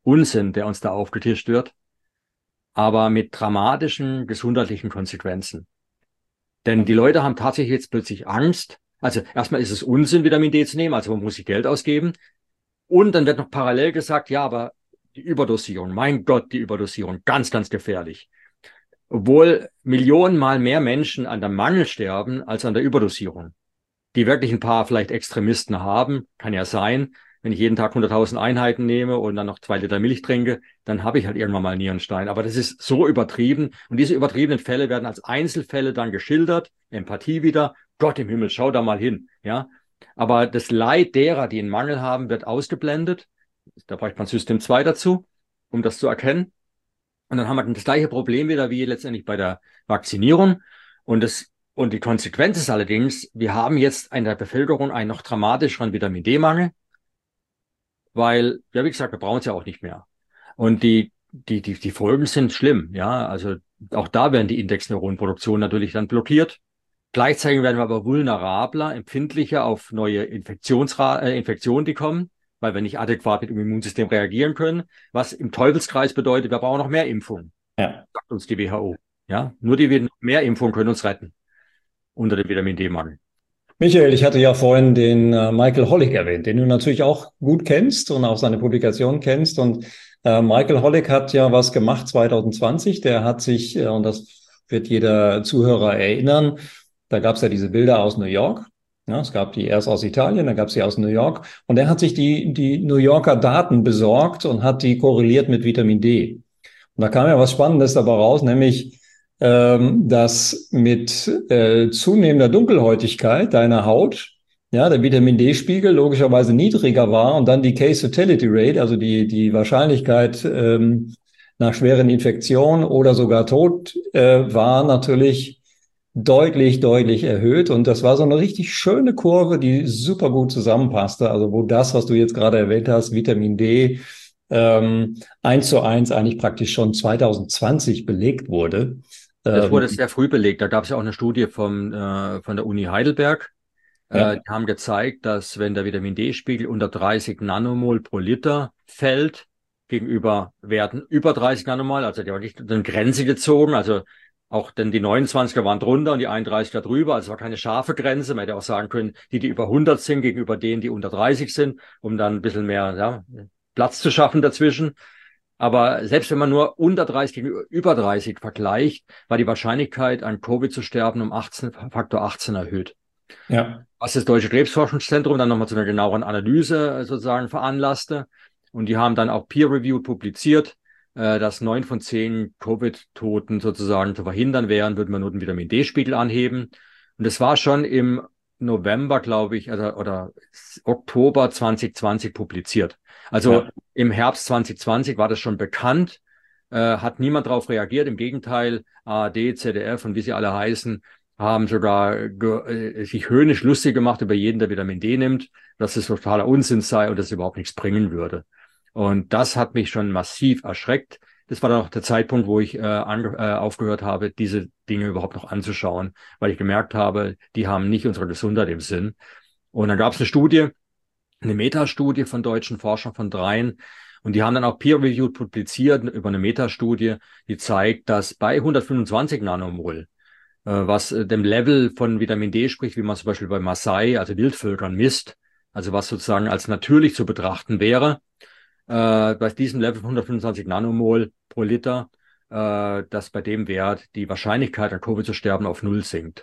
S3: Unsinn, der uns da aufgetischt wird, aber mit dramatischen gesundheitlichen Konsequenzen. Denn die Leute haben tatsächlich jetzt plötzlich Angst. Also erstmal ist es Unsinn, Vitamin D zu nehmen, also man muss sich Geld ausgeben. Und dann wird noch parallel gesagt, ja, aber die Überdosierung, mein Gott, die Überdosierung, ganz, ganz gefährlich. Obwohl Millionenmal mehr Menschen an der Mangel sterben als an der Überdosierung. Die wirklich ein paar vielleicht Extremisten haben, kann ja sein. Wenn ich jeden Tag hunderttausend Einheiten nehme und dann noch zwei Liter Milch trinke, dann habe ich halt irgendwann mal einen Nierenstein. Aber das ist so übertrieben. Und diese übertriebenen Fälle werden als Einzelfälle dann geschildert. Empathie wieder. Gott im Himmel, schau da mal hin. Ja. Aber das Leid derer, die einen Mangel haben, wird ausgeblendet. Da braucht man System zwei dazu, um das zu erkennen. Und dann haben wir das gleiche Problem wieder wie letztendlich bei der Vakzinierung. Und das, und die Konsequenz ist allerdings, wir haben jetzt in der Bevölkerung einen noch dramatischeren Vitamin D-Mangel. Weil, ja, wie gesagt, wir brauchen es ja auch nicht mehr. Und die, die, die, die Folgen sind schlimm, ja. Also auch da werden die Indexneuronenproduktion natürlich dann blockiert. Gleichzeitig werden wir aber vulnerabler, empfindlicher auf neue Infektionsra äh, Infektionen, die kommen, weil wir nicht adäquat mit dem Immunsystem reagieren können. Was im Teufelskreis bedeutet, wir brauchen noch mehr Impfungen. Ja. Sagt uns die W H O. Ja, nur die mehr Impfungen können uns retten unter dem Vitamin D-Mangel.
S2: Michael, ich hatte ja vorhin den äh, Michael Hollick erwähnt, den du natürlich auch gut kennst und auch seine Publikation kennst. Und äh, Michael Hollick hat ja was gemacht zwanzig zwanzig. Der hat sich, äh, und das wird jeder Zuhörer erinnern, da gab es ja diese Bilder aus New York. Ja, es gab die erst aus Italien, dann gab es die aus New York. Und er hat sich die, die New Yorker Daten besorgt und hat die korreliert mit Vitamin D. Und da kam ja was Spannendes dabei raus, nämlich dass mit äh, zunehmender Dunkelhäutigkeit deiner Haut, ja, der Vitamin D-Spiegel logischerweise niedriger war und dann die Case Fatality Rate, also die die Wahrscheinlichkeit ähm, nach schweren Infektionen oder sogar Tod äh, war natürlich deutlich, deutlich erhöht. Und das war so eine richtig schöne Kurve, die super gut zusammenpasste. Also wo das, was du jetzt gerade erwähnt hast, Vitamin D, ähm, eins zu eins eigentlich praktisch schon zwanzig zwanzig belegt wurde.
S3: Das wurde sehr früh belegt. Da gab es ja auch eine Studie vom, äh, von der Uni Heidelberg. Ja. Äh, die haben gezeigt, dass wenn der Vitamin D-Spiegel unter dreißig Nanomol pro Liter fällt, gegenüber Werten über dreißig Nanomol, also die haben wirklich eine Grenze gezogen, also auch denn die neunundzwanziger waren drunter und die einunddreißiger drüber, also es war keine scharfe Grenze. Man hätte auch sagen können, die, die über hundert sind, gegenüber denen, die unter dreißig sind, um dann ein bisschen mehr ja, Platz zu schaffen dazwischen. Aber selbst wenn man nur unter dreißig gegen über dreißig vergleicht, war die Wahrscheinlichkeit, an Covid zu sterben, um achtzehn, Faktor achtzehn erhöht. Ja. Was das Deutsche Krebsforschungszentrum dann nochmal zu einer genaueren Analyse sozusagen veranlasste. Und die haben dann auch peer-reviewed publiziert, äh, dass neun von zehn Covid-Toten sozusagen zu verhindern wären, würden wir nur den Vitamin D-Spiegel anheben. Und das war schon im November, glaube ich, also, oder Oktober zwanzig zwanzig publiziert. Also ja. Im Herbst zwanzig zwanzig war das schon bekannt, äh, hat niemand darauf reagiert. Im Gegenteil, A R D, Z D F und wie sie alle heißen, haben sogar äh, sich höhnisch lustig gemacht über jeden, der Vitamin D nimmt, dass es totaler Unsinn sei und dass es überhaupt nichts bringen würde. Und das hat mich schon massiv erschreckt. Das war dann auch der Zeitpunkt, wo ich äh, ange äh, aufgehört habe, diese Dinge überhaupt noch anzuschauen, weil ich gemerkt habe, die haben nicht unsere Gesundheit im Sinn. Und dann gab es eine Studie, eine Metastudie von deutschen Forschern von dreien, und die haben dann auch peer-reviewed publiziert über eine Metastudie, die zeigt, dass bei hundertfünfundzwanzig Nanomol, äh, was äh, dem Level von Vitamin D spricht, wie man zum Beispiel bei Maasai, also Wildvölkern, misst, also was sozusagen als natürlich zu betrachten wäre, äh, bei diesem Level von hundertfünfundzwanzig Nanomol pro Liter, äh, dass bei dem Wert die Wahrscheinlichkeit an Covid zu sterben auf null sinkt.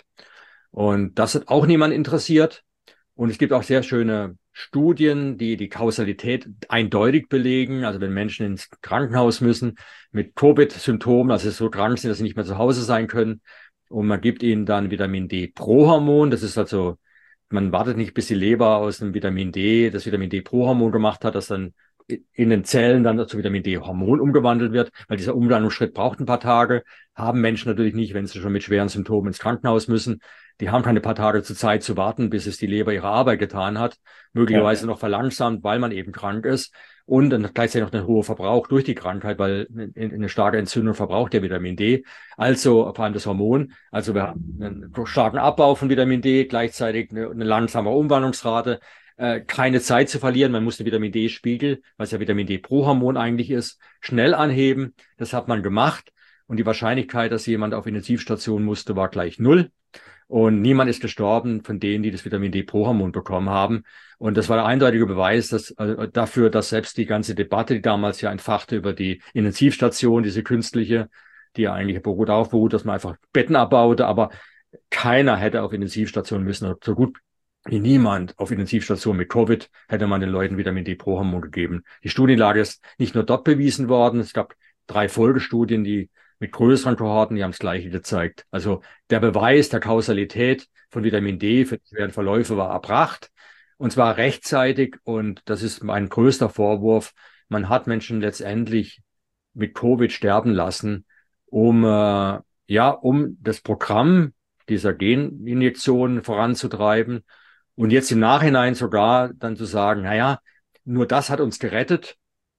S3: Und das hat auch niemand interessiert. Und es gibt auch sehr schöne Studien, die die Kausalität eindeutig belegen. Also wenn Menschen ins Krankenhaus müssen mit Covid-Symptomen, also so krank sind, dass sie nicht mehr zu Hause sein können, und man gibt ihnen dann Vitamin D-Prohormon. Das ist also, man wartet nicht, bis die Leber aus dem Vitamin D, das Vitamin D-Prohormon gemacht hat, das dann in den Zellen dann zu Vitamin D-Hormon umgewandelt wird, weil dieser Umwandlungsschritt braucht ein paar Tage. Haben Menschen natürlich nicht, wenn sie schon mit schweren Symptomen ins Krankenhaus müssen. Die haben keine paar Tage zur Zeit zu warten, bis es die Leber ihre Arbeit getan hat. Möglicherweise ja. noch verlangsamt, weil man eben krank ist. Und dann gleichzeitig noch einen hohen Verbrauch durch die Krankheit, weil eine starke Entzündung verbraucht ja Vitamin D. Also vor allem das Hormon. Also wir haben einen starken Abbau von Vitamin D, gleichzeitig eine, eine langsame Umwandlungsrate. äh, keine Zeit zu verlieren. Man muss den Vitamin D-Spiegel, was ja Vitamin D-Prohormon eigentlich ist, schnell anheben. Das hat man gemacht. Und die Wahrscheinlichkeit, dass jemand auf Intensivstation musste, war gleich null. Und niemand ist gestorben von denen, die das Vitamin D-Prohormon bekommen haben. Und das war der eindeutige Beweis dass, äh, dafür, dass selbst die ganze Debatte, die damals ja entfachte über die Intensivstation, diese künstliche, die ja eigentlich beruht, darauf beruht, dass man einfach Betten abbaute, aber keiner hätte auf Intensivstation müssen. So gut wie niemand auf Intensivstation mit Covid hätte man den Leuten Vitamin D-Prohormon gegeben. Die Studienlage ist nicht nur dort bewiesen worden. Es gab drei Folgestudien, die mit größeren Kohorten, die haben das Gleiche gezeigt. Also der Beweis der Kausalität von Vitamin D für die schweren Verläufe war erbracht. Und zwar rechtzeitig. Und das ist mein größter Vorwurf. Man hat Menschen letztendlich mit Covid sterben lassen, um, äh, ja, um das Programm dieser Geninjektionen voranzutreiben. Und jetzt im Nachhinein sogar dann zu sagen, naja, nur das hat uns gerettet.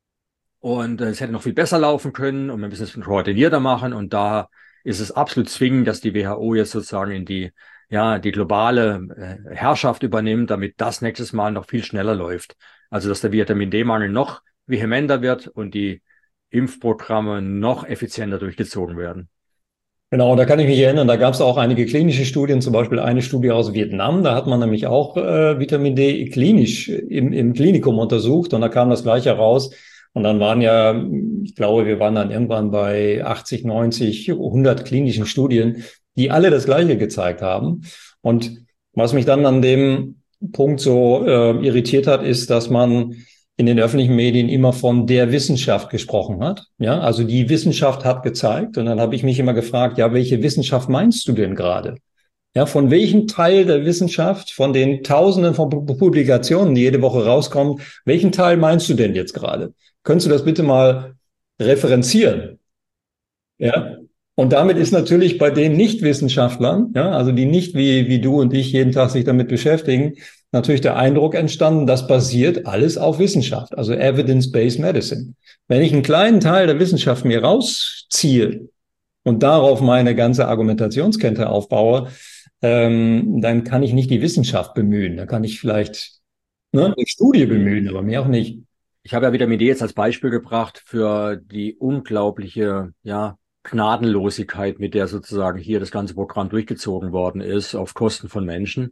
S3: Und äh, es hätte noch viel besser laufen können und wir müssen es koordinierter machen. Und da ist es absolut zwingend, dass die W H O jetzt sozusagen in die, ja, die globale äh, Herrschaft übernimmt, damit das nächstes Mal noch viel schneller läuft. Also, dass der Vitamin D-Mangel noch vehementer wird und die Impfprogramme noch effizienter durchgezogen werden.
S2: Genau, da kann ich mich erinnern, da gab es auch einige klinische Studien, zum Beispiel eine Studie aus Vietnam, da hat man nämlich auch äh, Vitamin D klinisch im, im Klinikum untersucht und da kam das Gleiche raus. Und dann waren ja, ich glaube, wir waren dann irgendwann bei achtzig, neunzig, hundert klinischen Studien, die alle das Gleiche gezeigt haben. Und was mich dann an dem Punkt so äh, irritiert hat, ist, dass man in den öffentlichen Medien immer von der Wissenschaft gesprochen hat. Ja, also die Wissenschaft hat gezeigt. Und dann habe ich mich immer gefragt, ja, welche Wissenschaft meinst du denn gerade? Ja, von welchem Teil der Wissenschaft, von den Tausenden von Publikationen, die jede Woche rauskommen, welchen Teil meinst du denn jetzt gerade? Könntest du das bitte mal referenzieren? Ja. Und damit ist natürlich bei den Nichtwissenschaftlern, ja, also die nicht wie, wie du und ich jeden Tag sich damit beschäftigen, natürlich der Eindruck entstanden, das basiert alles auf Wissenschaft, also Evidence-Based Medicine. Wenn ich einen kleinen Teil der Wissenschaft mir rausziehe und darauf meine ganze Argumentationskette aufbaue, ähm, dann kann ich nicht die Wissenschaft bemühen. Da kann ich vielleicht ne, eine Studie bemühen, aber mehr auch nicht.
S3: Ich habe ja Vitamin D jetzt als Beispiel gebracht für die unglaubliche, ja, Gnadenlosigkeit, mit der sozusagen hier das ganze Programm durchgezogen worden ist, auf Kosten von Menschen.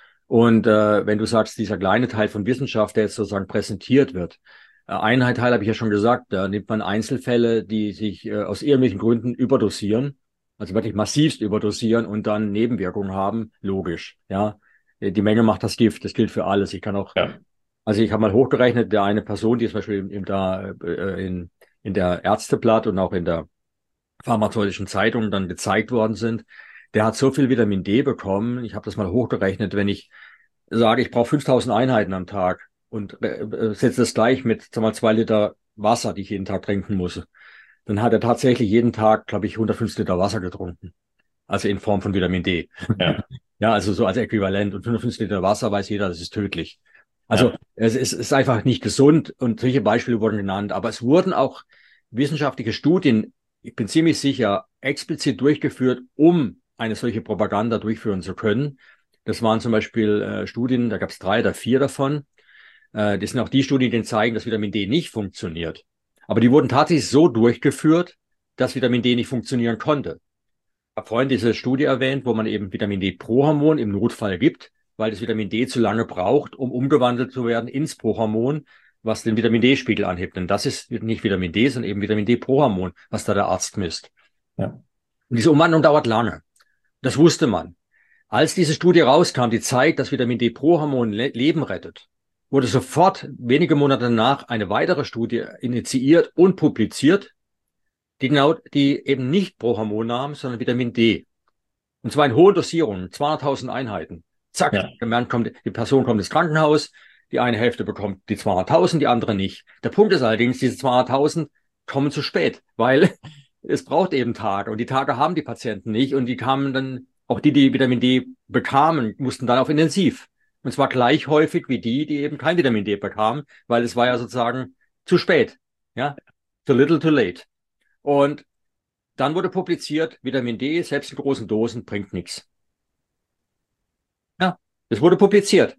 S3: Und äh, wenn du sagst, dieser kleine Teil von Wissenschaft, der jetzt sozusagen präsentiert wird, äh, einen Teil habe ich ja schon gesagt, da nimmt man Einzelfälle, die sich äh, aus irgendwelchen Gründen überdosieren, also wirklich massivst überdosieren und dann Nebenwirkungen haben, logisch, ja. Die Menge macht das Gift, das gilt für alles. Ich kann auch, ja. Also ich habe mal hochgerechnet, der eine Person, die zum Beispiel in, in, da, äh, in, in der Ärzteblatt und auch in der pharmazeutischen Zeitung dann gezeigt worden sind, der hat so viel Vitamin D bekommen. Ich habe das mal hochgerechnet, wenn ich sage, ich brauche fünftausend Einheiten am Tag und äh, setze das gleich mit sagen wir mal, zwei Liter Wasser, die ich jeden Tag trinken muss, dann hat er tatsächlich jeden Tag, glaube ich, hundertfünfzig Liter Wasser getrunken. Also in Form von Vitamin D. Ja, ja, also so als Äquivalent. Und hundertfünfzig Liter Wasser weiß jeder, das ist tödlich. Also ja. es, ist, es ist einfach nicht gesund und solche Beispiele wurden genannt. Aber es wurden auch wissenschaftliche Studien, ich bin ziemlich sicher, explizit durchgeführt, um eine solche Propaganda durchführen zu können. Das waren zum Beispiel äh, Studien, da gab es drei oder vier davon. Äh, das sind auch die Studien, die zeigen, dass Vitamin D nicht funktioniert. Aber die wurden tatsächlich so durchgeführt, dass Vitamin D nicht funktionieren konnte. Ich habe vorhin diese Studie erwähnt, wo man eben Vitamin D-Prohormon im Notfall gibt, weil das Vitamin D zu lange braucht, um umgewandelt zu werden ins Prohormon, was den Vitamin D-Spiegel anhebt. Denn das ist nicht Vitamin D, sondern eben Vitamin D-Prohormon, was da der Arzt misst. Ja. Und diese Umwandlung dauert lange. Das wusste man. Als diese Studie rauskam, die zeigt, dass Vitamin D-Prohormon Le- Leben rettet, wurde sofort wenige Monate danach eine weitere Studie initiiert und publiziert, die genau, die eben nicht Prohormon nahm, sondern Vitamin D. Und zwar in hohen Dosierungen, zweihunderttausend Einheiten. Zack, ja. Dann kommt, die Person kommt ins Krankenhaus, die eine Hälfte bekommt die zweihunderttausend, die andere nicht. Der Punkt ist allerdings, diese zweihunderttausend kommen zu spät, weil es braucht eben Tage und die Tage haben die Patienten nicht und die kamen dann, auch die, die Vitamin D bekamen, mussten dann auf Intensiv. Und zwar gleich häufig wie die, die eben kein Vitamin D bekamen, weil es war ja sozusagen zu spät. Ja, too little, too late. Und dann wurde publiziert, Vitamin D, selbst in großen Dosen, bringt nichts. Ja, das wurde publiziert.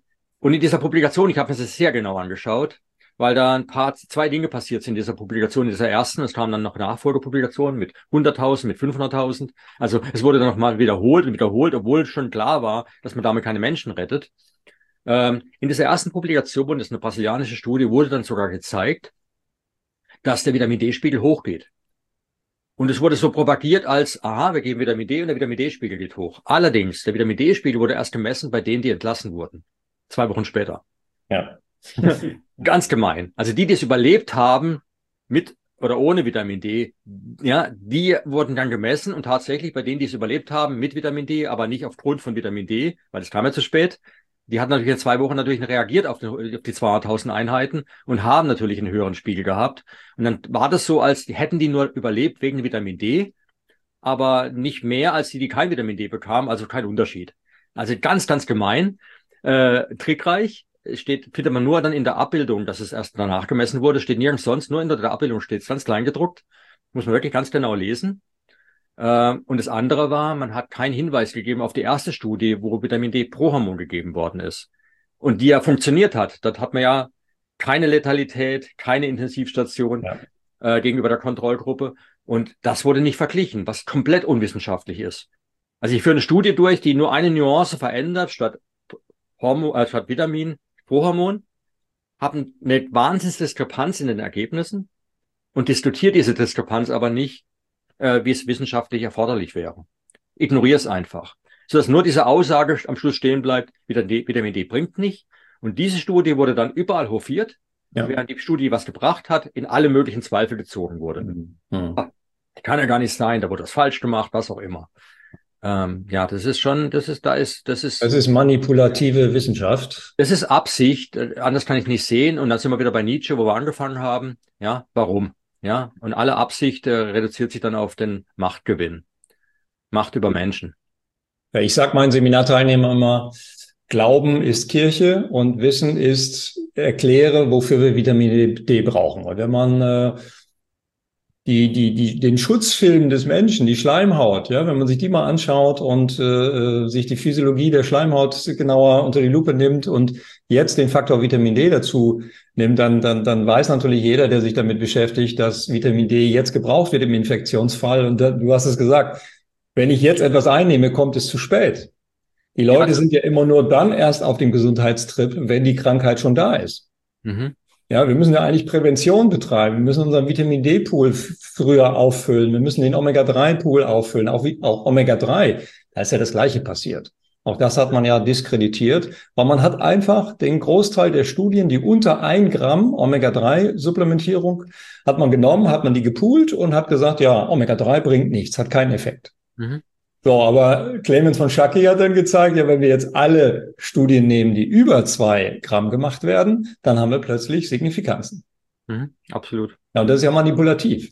S3: Und in dieser Publikation, ich habe mir das sehr genau angeschaut, weil da ein paar, zwei Dinge passiert sind in dieser Publikation, in dieser ersten. Es kamen dann noch Nachfolgepublikationen mit hunderttausend, mit fünfhunderttausend. Also es wurde dann nochmal wiederholt und wiederholt, obwohl schon klar war, dass man damit keine Menschen rettet. Ähm, in dieser ersten Publikation, das ist eine brasilianische Studie, wurde dann sogar gezeigt, dass der Vitamin-D-Spiegel hochgeht. Und es wurde so propagiert als, aha, wir geben Vitamin D und der Vitamin-D-Spiegel geht hoch. Allerdings, der Vitamin-D-Spiegel wurde erst gemessen bei denen, die entlassen wurden. Zwei Wochen später.
S2: Ja.
S3: Ganz gemein. Also die, die es überlebt haben, mit oder ohne Vitamin D, ja, die wurden dann gemessen und tatsächlich bei denen, die es überlebt haben, mit Vitamin D, aber nicht aufgrund von Vitamin D, weil es kam ja zu spät. Die hatten natürlich in zwei Wochen natürlich reagiert auf die, auf die zweihunderttausend Einheiten und haben natürlich einen höheren Spiegel gehabt. Und dann war das so, als hätten die nur überlebt wegen Vitamin D, aber nicht mehr als die, die kein Vitamin D bekamen, also kein Unterschied. Also ganz, ganz gemein, äh, trickreich. Steht, findet man nur dann in der Abbildung, dass es erst danach gemessen wurde, steht nirgends sonst, nur in der Abbildung steht es ganz klein gedruckt. Muss man wirklich ganz genau lesen. Äh, und das andere war, man hat keinen Hinweis gegeben auf die erste Studie, wo Vitamin D pro Hormon gegeben worden ist. Und die ja funktioniert hat. Dort hat man ja keine Letalität, keine Intensivstation
S2: Ja.
S3: äh, gegenüber der Kontrollgruppe. Und das wurde nicht verglichen, was komplett unwissenschaftlich ist. Also ich führe eine Studie durch, die nur eine Nuance verändert, statt Hormon, äh, statt Vitamin pro Hormon, haben eine Wahnsinnsdiskrepanz in den Ergebnissen und diskutiert diese Diskrepanz aber nicht, äh, wie es wissenschaftlich erforderlich wäre. Ignoriere es einfach. Sodass nur diese Aussage am Schluss stehen bleibt, Vitamin D, Vitamin D bringt nicht. Und diese Studie wurde dann überall hofiert,
S2: Ja.
S3: während die Studie, die was gebracht hat, in alle möglichen Zweifel gezogen wurde.
S2: Mhm. Mhm.
S3: Kann ja gar nicht sein, da wurde das falsch gemacht, was auch immer. Ähm, ja, das ist schon, das ist, da ist, das ist,
S2: Das ist manipulative Wissenschaft.
S3: das ist Absicht, äh, anders kann ich nicht sehen. Und dann sind wir wieder bei Nietzsche, wo wir angefangen haben. Ja, warum? Ja, und alle Absicht äh, reduziert sich dann auf den Machtgewinn. Macht über Menschen.
S2: Ja, ich sage meinen Seminarteilnehmern immer, Glauben ist Kirche und Wissen ist erkläre, wofür wir Vitamin D brauchen. Und wenn man äh, die, die, die, den Schutzfilm des Menschen, die Schleimhaut, ja, wenn man sich die mal anschaut und äh, sich die Physiologie der Schleimhaut genauer unter die Lupe nimmt und jetzt den Faktor Vitamin D dazu nimmt, dann, dann, dann weiß natürlich jeder, der sich damit beschäftigt, dass Vitamin D jetzt gebraucht wird im Infektionsfall. Und da, du hast es gesagt, wenn ich jetzt etwas einnehme, kommt es zu spät. Die Leute
S3: Ja.
S2: sind ja immer nur dann erst auf dem Gesundheitstrip, wenn die Krankheit schon da ist.
S3: Mhm.
S2: Ja, wir müssen ja eigentlich Prävention betreiben. Wir müssen unseren Vitamin D-Pool früher auffüllen. Wir müssen den Omega drei Pool auffüllen. Auch, auch Omega drei, da ist ja das Gleiche passiert. Auch das hat man ja diskreditiert, weil man hat einfach den Großteil der Studien, die unter ein Gramm Omega drei Supplementierung, hat man genommen, hat man die gepoolt und hat gesagt, ja, Omega drei bringt nichts, hat keinen Effekt.
S3: Mhm.
S2: So, aber Clemens von Schacky hat dann gezeigt, ja, wenn wir jetzt alle Studien nehmen, die über zwei Gramm gemacht werden, dann haben wir plötzlich Signifikanzen.
S3: Mhm. Absolut.
S2: Ja, und das ist ja manipulativ.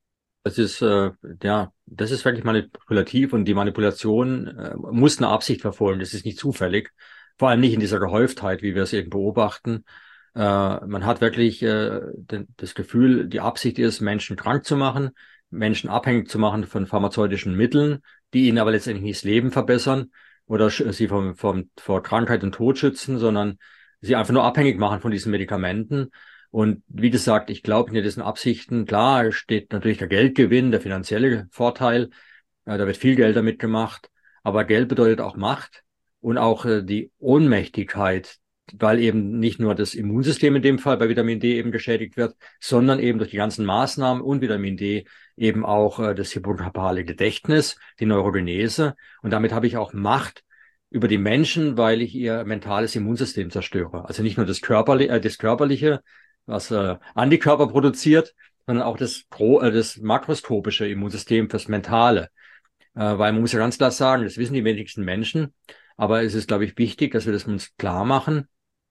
S3: Das ist, äh, ja, das ist wirklich manipulativ und die Manipulation äh, muss eine Absicht verfolgen. Das ist nicht zufällig. Vor allem nicht in dieser Gehäuftheit, wie wir es eben beobachten. Äh, man hat wirklich äh, den, das Gefühl, die Absicht ist, Menschen krank zu machen, Menschen abhängig zu machen von pharmazeutischen Mitteln, die ihnen aber letztendlich nicht das Leben verbessern oder sie vom, vom, vor Krankheit und Tod schützen, sondern sie einfach nur abhängig machen von diesen Medikamenten. Und wie gesagt, ich glaube, in diesen Absichten, klar, steht natürlich der Geldgewinn, der finanzielle Vorteil. Äh, da wird viel Geld damit gemacht. Aber Geld bedeutet auch Macht und auch äh, die Ohnmächtigkeit, weil eben nicht nur das Immunsystem in dem Fall bei Vitamin D eben geschädigt wird, sondern eben durch die ganzen Maßnahmen und Vitamin D eben auch äh, das hippocampale Gedächtnis, die Neurogenese. Und damit habe ich auch Macht über die Menschen, weil ich ihr mentales Immunsystem zerstöre. Also nicht nur das, Körperli äh, das Körperliche, was äh, Antikörper produziert, sondern auch das, Pro äh, das makroskopische Immunsystem fürs Mentale. Äh, weil man muss ja ganz klar sagen, das wissen die wenigsten Menschen, aber es ist, glaube ich, wichtig, dass wir das uns klar machen.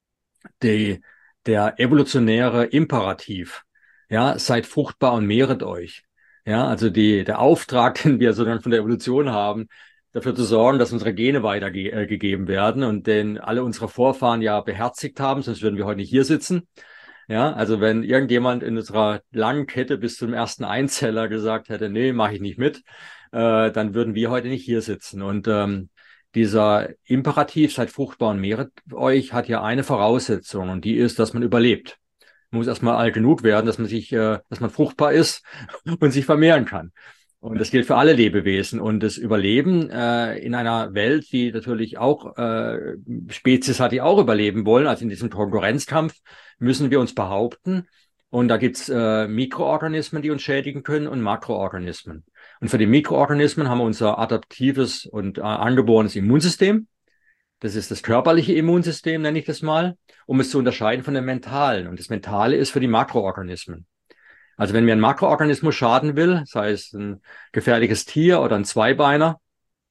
S3: Die, der evolutionäre Imperativ, ja, seid fruchtbar und mehret euch. Ja, also die, der Auftrag, den wir sozusagen von der Evolution haben, dafür zu sorgen, dass unsere Gene weitergegeben äh, werden und den alle unsere Vorfahren ja beherzigt haben, sonst würden wir heute nicht hier sitzen. Ja, also wenn irgendjemand in unserer langen Kette bis zum ersten Einzeller gesagt hätte, nee, mache ich nicht mit, äh, dann würden wir heute nicht hier sitzen. Und ähm, dieser Imperativ, seid fruchtbar und mehret euch, hat ja eine Voraussetzung und die ist, dass man überlebt. Man muss erstmal alt genug werden, dass man sich, äh, dass man fruchtbar ist und sich vermehren kann. Und das gilt für alle Lebewesen. Und das Überleben äh, in einer Welt, die natürlich auch äh, Spezies hat, die auch überleben wollen, also in diesem Konkurrenzkampf, müssen wir uns behaupten. Und da gibt's äh, Mikroorganismen, die uns schädigen können und Makroorganismen. Und für die Mikroorganismen haben wir unser adaptives und äh, angeborenes Immunsystem. Das ist das körperliche Immunsystem, nenne ich das mal, um es zu unterscheiden von dem mentalen. Und das Mentale ist für die Makroorganismen. Also wenn mir ein Makroorganismus schaden will, sei es ein gefährliches Tier oder ein Zweibeiner,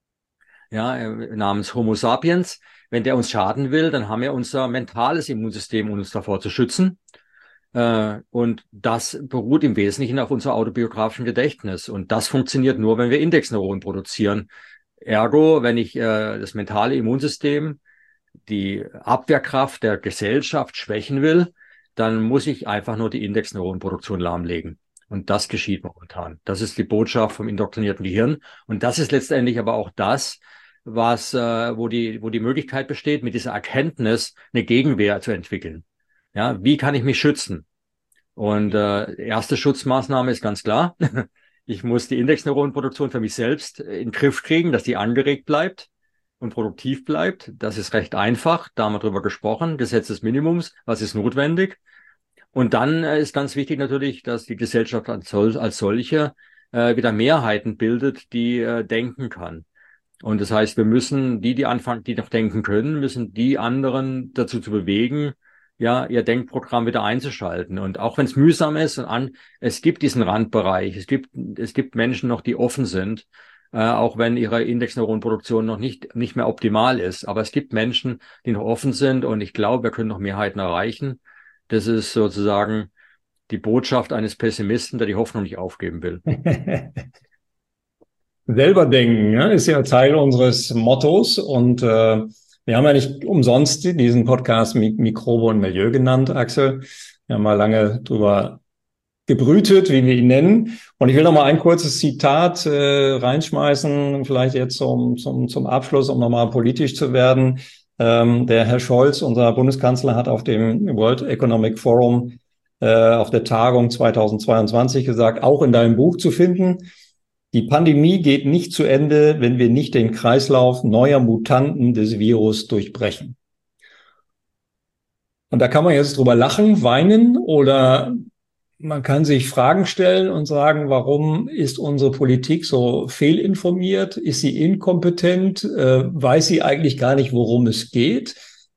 S3: ja, namens Homo sapiens, wenn der uns schaden will, dann haben wir unser mentales Immunsystem, um uns davor zu schützen. Äh, und das beruht im Wesentlichen auf unser autobiografischen Gedächtnis. Und das funktioniert nur, wenn wir Indexneuronen produzieren. Ergo, wenn ich äh, das mentale Immunsystem, die Abwehrkraft der Gesellschaft schwächen will, dann muss ich einfach nur die Indexneuronenproduktion lahmlegen. Und das geschieht momentan. Das ist die Botschaft vom indoktrinierten Gehirn. Und das ist letztendlich aber auch das, was, äh, wo die, wo die Möglichkeit besteht, mit dieser Erkenntnis eine Gegenwehr zu entwickeln. Ja, wie kann ich mich schützen? Und äh, erste Schutzmaßnahme ist ganz klar. Ich muss die Indexneuronenproduktion für mich selbst in den Griff kriegen, dass die angeregt bleibt und produktiv bleibt. Das ist recht einfach. Da haben wir drüber gesprochen. Gesetz des Minimums. Was ist notwendig? Und dann äh, ist ganz wichtig natürlich, dass die Gesellschaft als, sol als solche äh, wieder Mehrheiten bildet, die äh, denken kann. Und das heißt, wir müssen die, die anfangen, die noch denken können, müssen die anderen dazu zu bewegen, ja, ihr Denkprogramm wieder einzuschalten. Und auch wenn es mühsam ist, und an, es gibt diesen Randbereich, es gibt, es gibt Menschen noch, die offen sind, äh, auch wenn ihre Indexneuronenproduktion noch nicht, nicht mehr optimal ist. Aber es gibt Menschen, die noch offen sind und ich glaube, wir können noch Mehrheiten erreichen. Das ist sozusagen die Botschaft eines Pessimisten, der die Hoffnung nicht aufgeben will.
S2: Selber denken, ja, ist ja Teil unseres Mottos und äh, wir haben ja nicht umsonst diesen Podcast Mikrobe und Milieu genannt, Axel. Wir haben mal lange drüber gebrütet, wie wir ihn nennen. Und ich will noch mal ein kurzes Zitat äh, reinschmeißen, vielleicht jetzt zum, zum, zum Abschluss, um nochmal politisch zu werden. Ähm, der Herr Scholz, unser Bundeskanzler, hat auf dem World Economic Forum äh, auf der Tagung zweitausendzweiundzwanzig gesagt, auch in deinem Buch zu finden, die Pandemie geht nicht zu Ende, wenn wir nicht den Kreislauf neuer Mutanten des Virus durchbrechen. Und da kann man jetzt drüber lachen, weinen oder man kann sich Fragen stellen und sagen, warum ist unsere Politik so fehlinformiert? Ist sie inkompetent? Äh, weiß sie eigentlich gar nicht, worum es geht?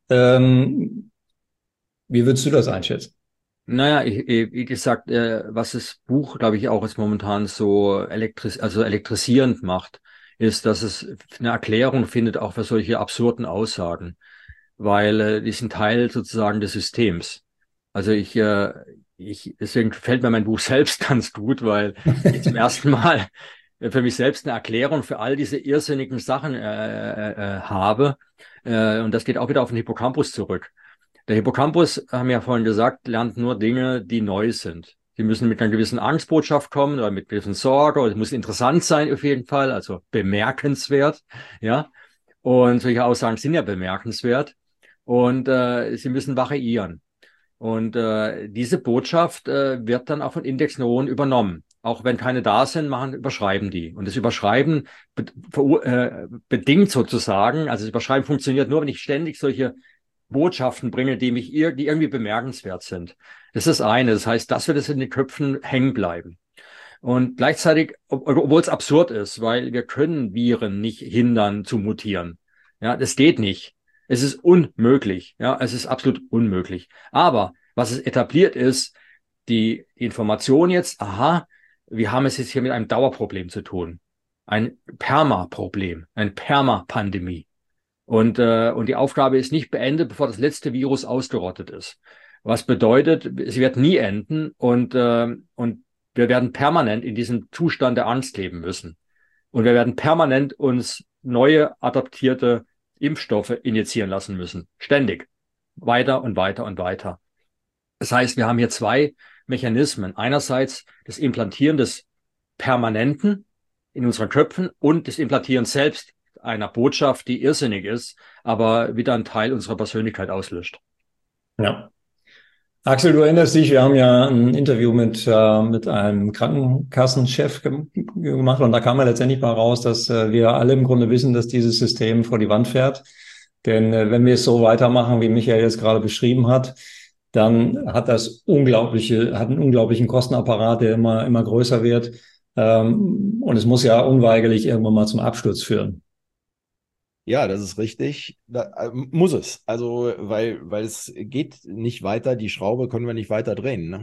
S2: Ähm, wie würdest du das einschätzen?
S3: Naja, ich, ich, wie gesagt, äh, was das Buch, glaube ich, auch jetzt momentan so elektris also elektrisierend macht, ist, dass es eine Erklärung findet, auch für solche absurden Aussagen, weil äh, die sind Teil sozusagen des Systems. Also ich, äh, ich, deswegen gefällt mir mein Buch selbst ganz gut, weil ich zum ersten Mal für mich selbst eine Erklärung für all diese irrsinnigen Sachen äh, äh, habe. Äh, und das geht auch wieder auf den Hippocampus zurück. Der Hippocampus, haben wir ja vorhin gesagt, lernt nur Dinge, die neu sind. Die müssen mit einer gewissen Angstbotschaft kommen oder mit gewissen Sorge oder es muss interessant sein auf jeden Fall, also bemerkenswert, ja. Und solche Aussagen sind ja bemerkenswert und äh, sie müssen variieren. Und äh, diese Botschaft äh, wird dann auch von Indexneuronen übernommen. Auch wenn keine da sind, machen, überschreiben die. Und das Überschreiben be äh, bedingt sozusagen, also das Überschreiben funktioniert nur, wenn ich ständig solche Botschaften bringe, die mich ir die irgendwie bemerkenswert sind. Das ist das eine. Das heißt, das wird es in den Köpfen hängen bleiben. Und gleichzeitig, ob, obwohl es absurd ist, weil wir können Viren nicht hindern zu mutieren. Ja, das geht nicht. Es ist unmöglich. Ja, es ist absolut unmöglich. Aber was es etabliert ist, die Information jetzt, aha, wir haben es jetzt hier mit einem Dauerproblem zu tun. Ein Perma-Problem, eine Perma-Pandemie. Und, äh, und die Aufgabe ist nicht beendet, bevor das letzte Virus ausgerottet ist. Was bedeutet, sie wird nie enden und, äh, und wir werden permanent in diesem Zustand der Angst leben müssen. Und wir werden permanent uns neue, adaptierte Impfstoffe injizieren lassen müssen. Ständig. Weiter und weiter und weiter. Das heißt, wir haben hier zwei Mechanismen. Einerseits das Implantieren des Permanenten in unseren Köpfen und das Implantieren selbst einer Botschaft, die irrsinnig ist, aber wieder einen Teil unserer Persönlichkeit auslöscht.
S2: Ja. Axel, du erinnerst dich, wir haben ja ein Interview mit, äh, mit einem Krankenkassenchef ge gemacht und da kam ja letztendlich mal raus, dass äh, wir alle im Grunde wissen, dass dieses System vor die Wand fährt. Denn äh, wenn wir es so weitermachen, wie Michael jetzt gerade beschrieben hat, dann hat das unglaubliche, hat einen unglaublichen Kostenapparat, der immer, immer größer wird. Ähm, und es muss ja unweigerlich irgendwann mal zum Absturz führen.
S1: Ja, das ist richtig. Da, äh, muss es. Also, weil, weil es geht nicht weiter, die Schraube können wir nicht weiter drehen, ne?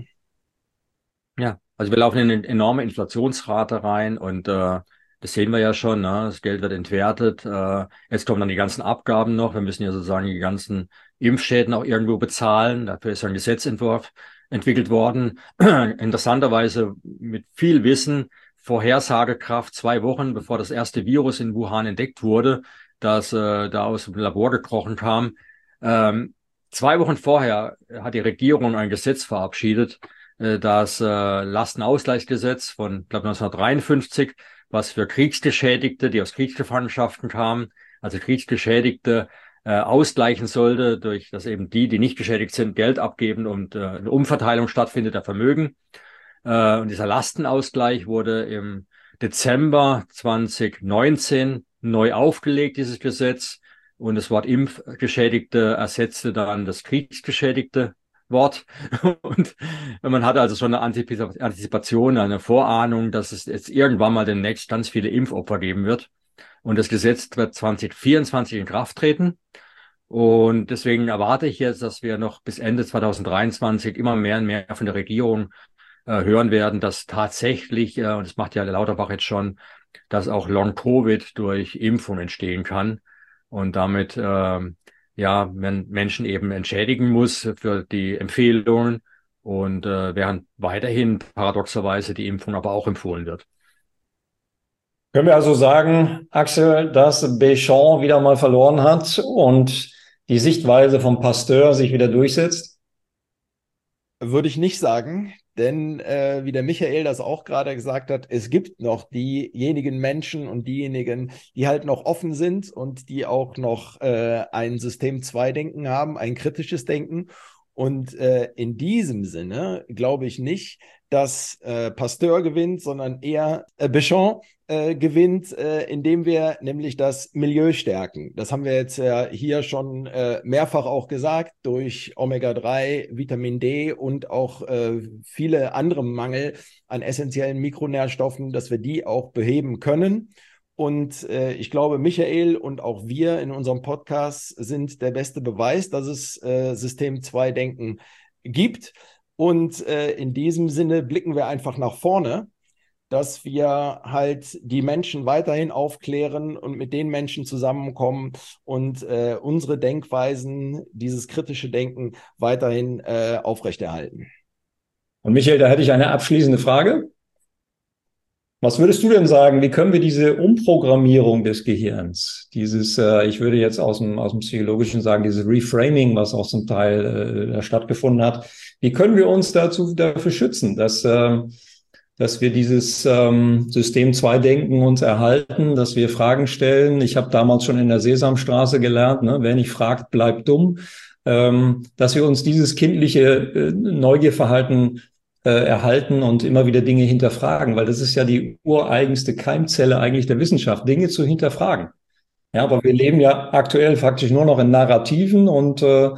S3: Ja, also wir laufen in eine enorme Inflationsrate rein und äh, das sehen wir ja schon, ne? Das Geld wird entwertet. Äh, jetzt kommen dann die ganzen Abgaben noch. Wir müssen ja sozusagen die ganzen Impfschäden auch irgendwo bezahlen. Dafür ist ein Gesetzentwurf entwickelt worden. Interessanterweise mit viel Wissen, Vorhersagekraft, zwei Wochen bevor das erste Virus in Wuhan entdeckt wurde, das äh, da aus dem Labor gekrochen kam. Ähm, zwei Wochen vorher hat die Regierung ein Gesetz verabschiedet, äh, das äh, Lastenausgleichsgesetz von, glaube neunzehnhundertdreiundfünfzig, was für Kriegsgeschädigte, die aus Kriegsgefangenschaften kamen, also Kriegsgeschädigte, äh, ausgleichen sollte, durch dass eben die, die nicht geschädigt sind, Geld abgeben und äh, eine Umverteilung stattfindet der Vermögen. Äh, und dieser Lastenausgleich wurde im Dezember zwanzig neunzehn neu aufgelegt, dieses Gesetz. Und das Wort Impfgeschädigte ersetzte dann das Kriegsgeschädigte Wort. Und man hatte also schon eine Antizipation, eine Vorahnung, dass es jetzt irgendwann mal demnächst ganz viele Impfopfer geben wird. Und das Gesetz wird zwanzig vierundzwanzig in Kraft treten. Und deswegen erwarte ich jetzt, dass wir noch bis Ende zwanzig dreiundzwanzig immer mehr und mehr von der Regierung äh, hören werden, dass tatsächlich, äh, und das macht ja Lauterbach jetzt schon, dass auch Long-Covid durch Impfung entstehen kann und damit äh, ja man Menschen eben entschädigen muss für die Empfehlungen und äh, während weiterhin paradoxerweise die Impfung aber auch empfohlen wird.
S2: Können wir also sagen, Axel, dass Béchamp wieder mal verloren hat und die Sichtweise von Pasteur sich wieder durchsetzt?
S1: Würde ich nicht sagen, denn äh, wie der Michael das auch gerade gesagt hat, es gibt noch diejenigen Menschen und diejenigen, die halt noch offen sind und die auch noch äh, ein System zwei Denken haben, ein kritisches Denken. Und äh, in diesem Sinne glaube ich nicht, dass äh, Pasteur gewinnt, sondern eher äh, Béchamp äh, gewinnt, äh, indem wir nämlich das Milieu stärken. Das haben wir jetzt ja hier schon äh, mehrfach auch gesagt, durch Omega drei, Vitamin D und auch äh, viele andere Mangel an essentiellen Mikronährstoffen, dass wir die auch beheben können. Und äh, ich glaube, Michael und auch wir in unserem Podcast sind der beste Beweis, dass es äh, System zwei Denken gibt. Und äh, in diesem Sinne blicken wir einfach nach vorne, dass wir halt die Menschen weiterhin aufklären und mit den Menschen zusammenkommen und äh, unsere Denkweisen, dieses kritische Denken weiterhin äh, aufrechterhalten.
S2: Und Michael, da hätte ich eine abschließende Frage. Was würdest du denn sagen, wie können wir diese Umprogrammierung des Gehirns, dieses, äh, ich würde jetzt aus dem, aus dem Psychologischen sagen, dieses Reframing, was auch zum Teil äh, stattgefunden hat, wie können wir uns dazu dafür schützen, dass, äh, dass wir dieses ähm, System zwei Denken uns erhalten, dass wir Fragen stellen? Ich habe damals schon in der Sesamstraße gelernt, ne, wer nicht fragt, bleibt dumm, ähm, dass wir uns dieses kindliche äh, Neugierverhalten erhalten und immer wieder Dinge hinterfragen, weil das ist ja die ureigenste Keimzelle eigentlich der Wissenschaft, Dinge zu hinterfragen. Ja, aber wir leben ja aktuell faktisch nur noch in Narrativen und äh,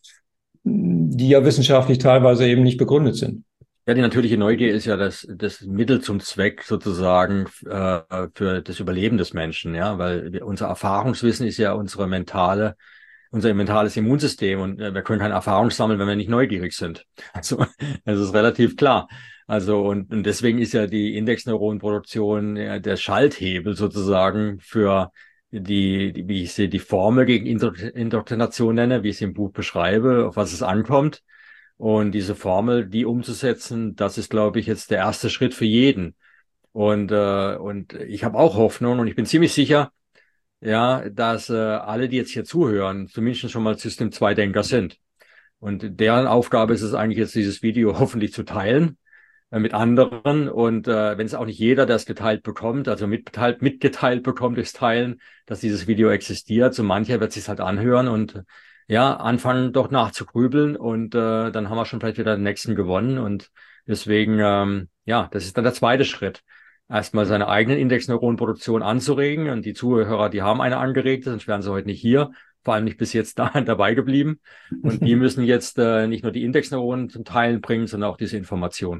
S2: die ja wissenschaftlich teilweise eben nicht begründet sind.
S3: Ja, die natürliche Neugier ist ja das, das Mittel zum Zweck sozusagen äh, für das Überleben des Menschen, ja, weil wir, unser Erfahrungswissen ist ja unsere mentale unser mentales Immunsystem und wir können keine Erfahrung sammeln, wenn wir nicht neugierig sind. Also, das ist relativ klar. Also, und, und deswegen ist ja die Indexneuronenproduktion ja, der Schalthebel sozusagen für die, die, wie ich sie, die Formel gegen Indoktrination nenne, wie ich sie im Buch beschreibe, auf was es ankommt. Und diese Formel, die umzusetzen, das ist, glaube ich, jetzt der erste Schritt für jeden. Und, äh, und ich habe auch Hoffnung und ich bin ziemlich sicher, ja, dass äh, alle, die jetzt hier zuhören, zumindest schon mal System zwei Denker sind. Und deren Aufgabe ist es eigentlich jetzt, dieses Video hoffentlich zu teilen, äh, mit anderen. Und äh, wenn es auch nicht jeder, der es geteilt bekommt, also mitgeteilt, mitgeteilt bekommt durchs Teilen, dass dieses Video existiert, so mancher wird sich halt anhören und ja, anfangen doch nachzugrübeln und äh, dann haben wir schon vielleicht wieder den nächsten gewonnen. Und deswegen, ähm, ja, das ist dann der zweite Schritt. Erstmal seine eigenen Indexneuronenproduktion anzuregen. Und die Zuhörer, die haben eine angeregt, sonst wären sie heute nicht hier, vor allem nicht bis jetzt da dabei geblieben. Und die müssen jetzt äh, nicht nur die Indexneuronen zum Teilen bringen, sondern auch diese Information.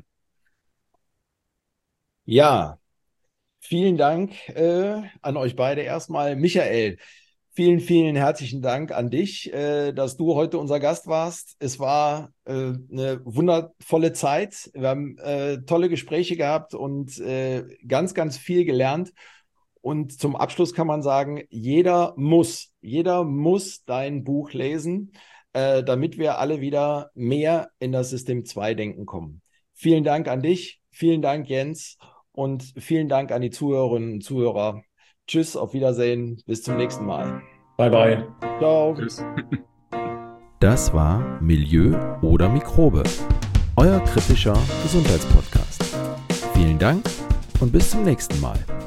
S1: Ja, vielen Dank äh, an euch beide erstmal. Michael, vielen, vielen herzlichen Dank an dich, äh, dass du heute unser Gast warst. Es war äh, eine wundervolle Zeit. Wir haben äh, tolle Gespräche gehabt und äh, ganz, ganz viel gelernt. Und zum Abschluss kann man sagen, jeder muss, jeder muss dein Buch lesen, äh, damit wir alle wieder mehr in das System zwei Denken kommen. Vielen Dank an dich, vielen Dank Jens und vielen Dank an die Zuhörerinnen und Zuhörer. Tschüss, auf Wiedersehen, bis zum nächsten Mal.
S2: Bye, bye.
S1: Ciao.
S3: Tschüss.
S1: Das war Milieu oder Mikrobe, euer kritischer Gesundheitspodcast. Vielen Dank und bis zum nächsten Mal.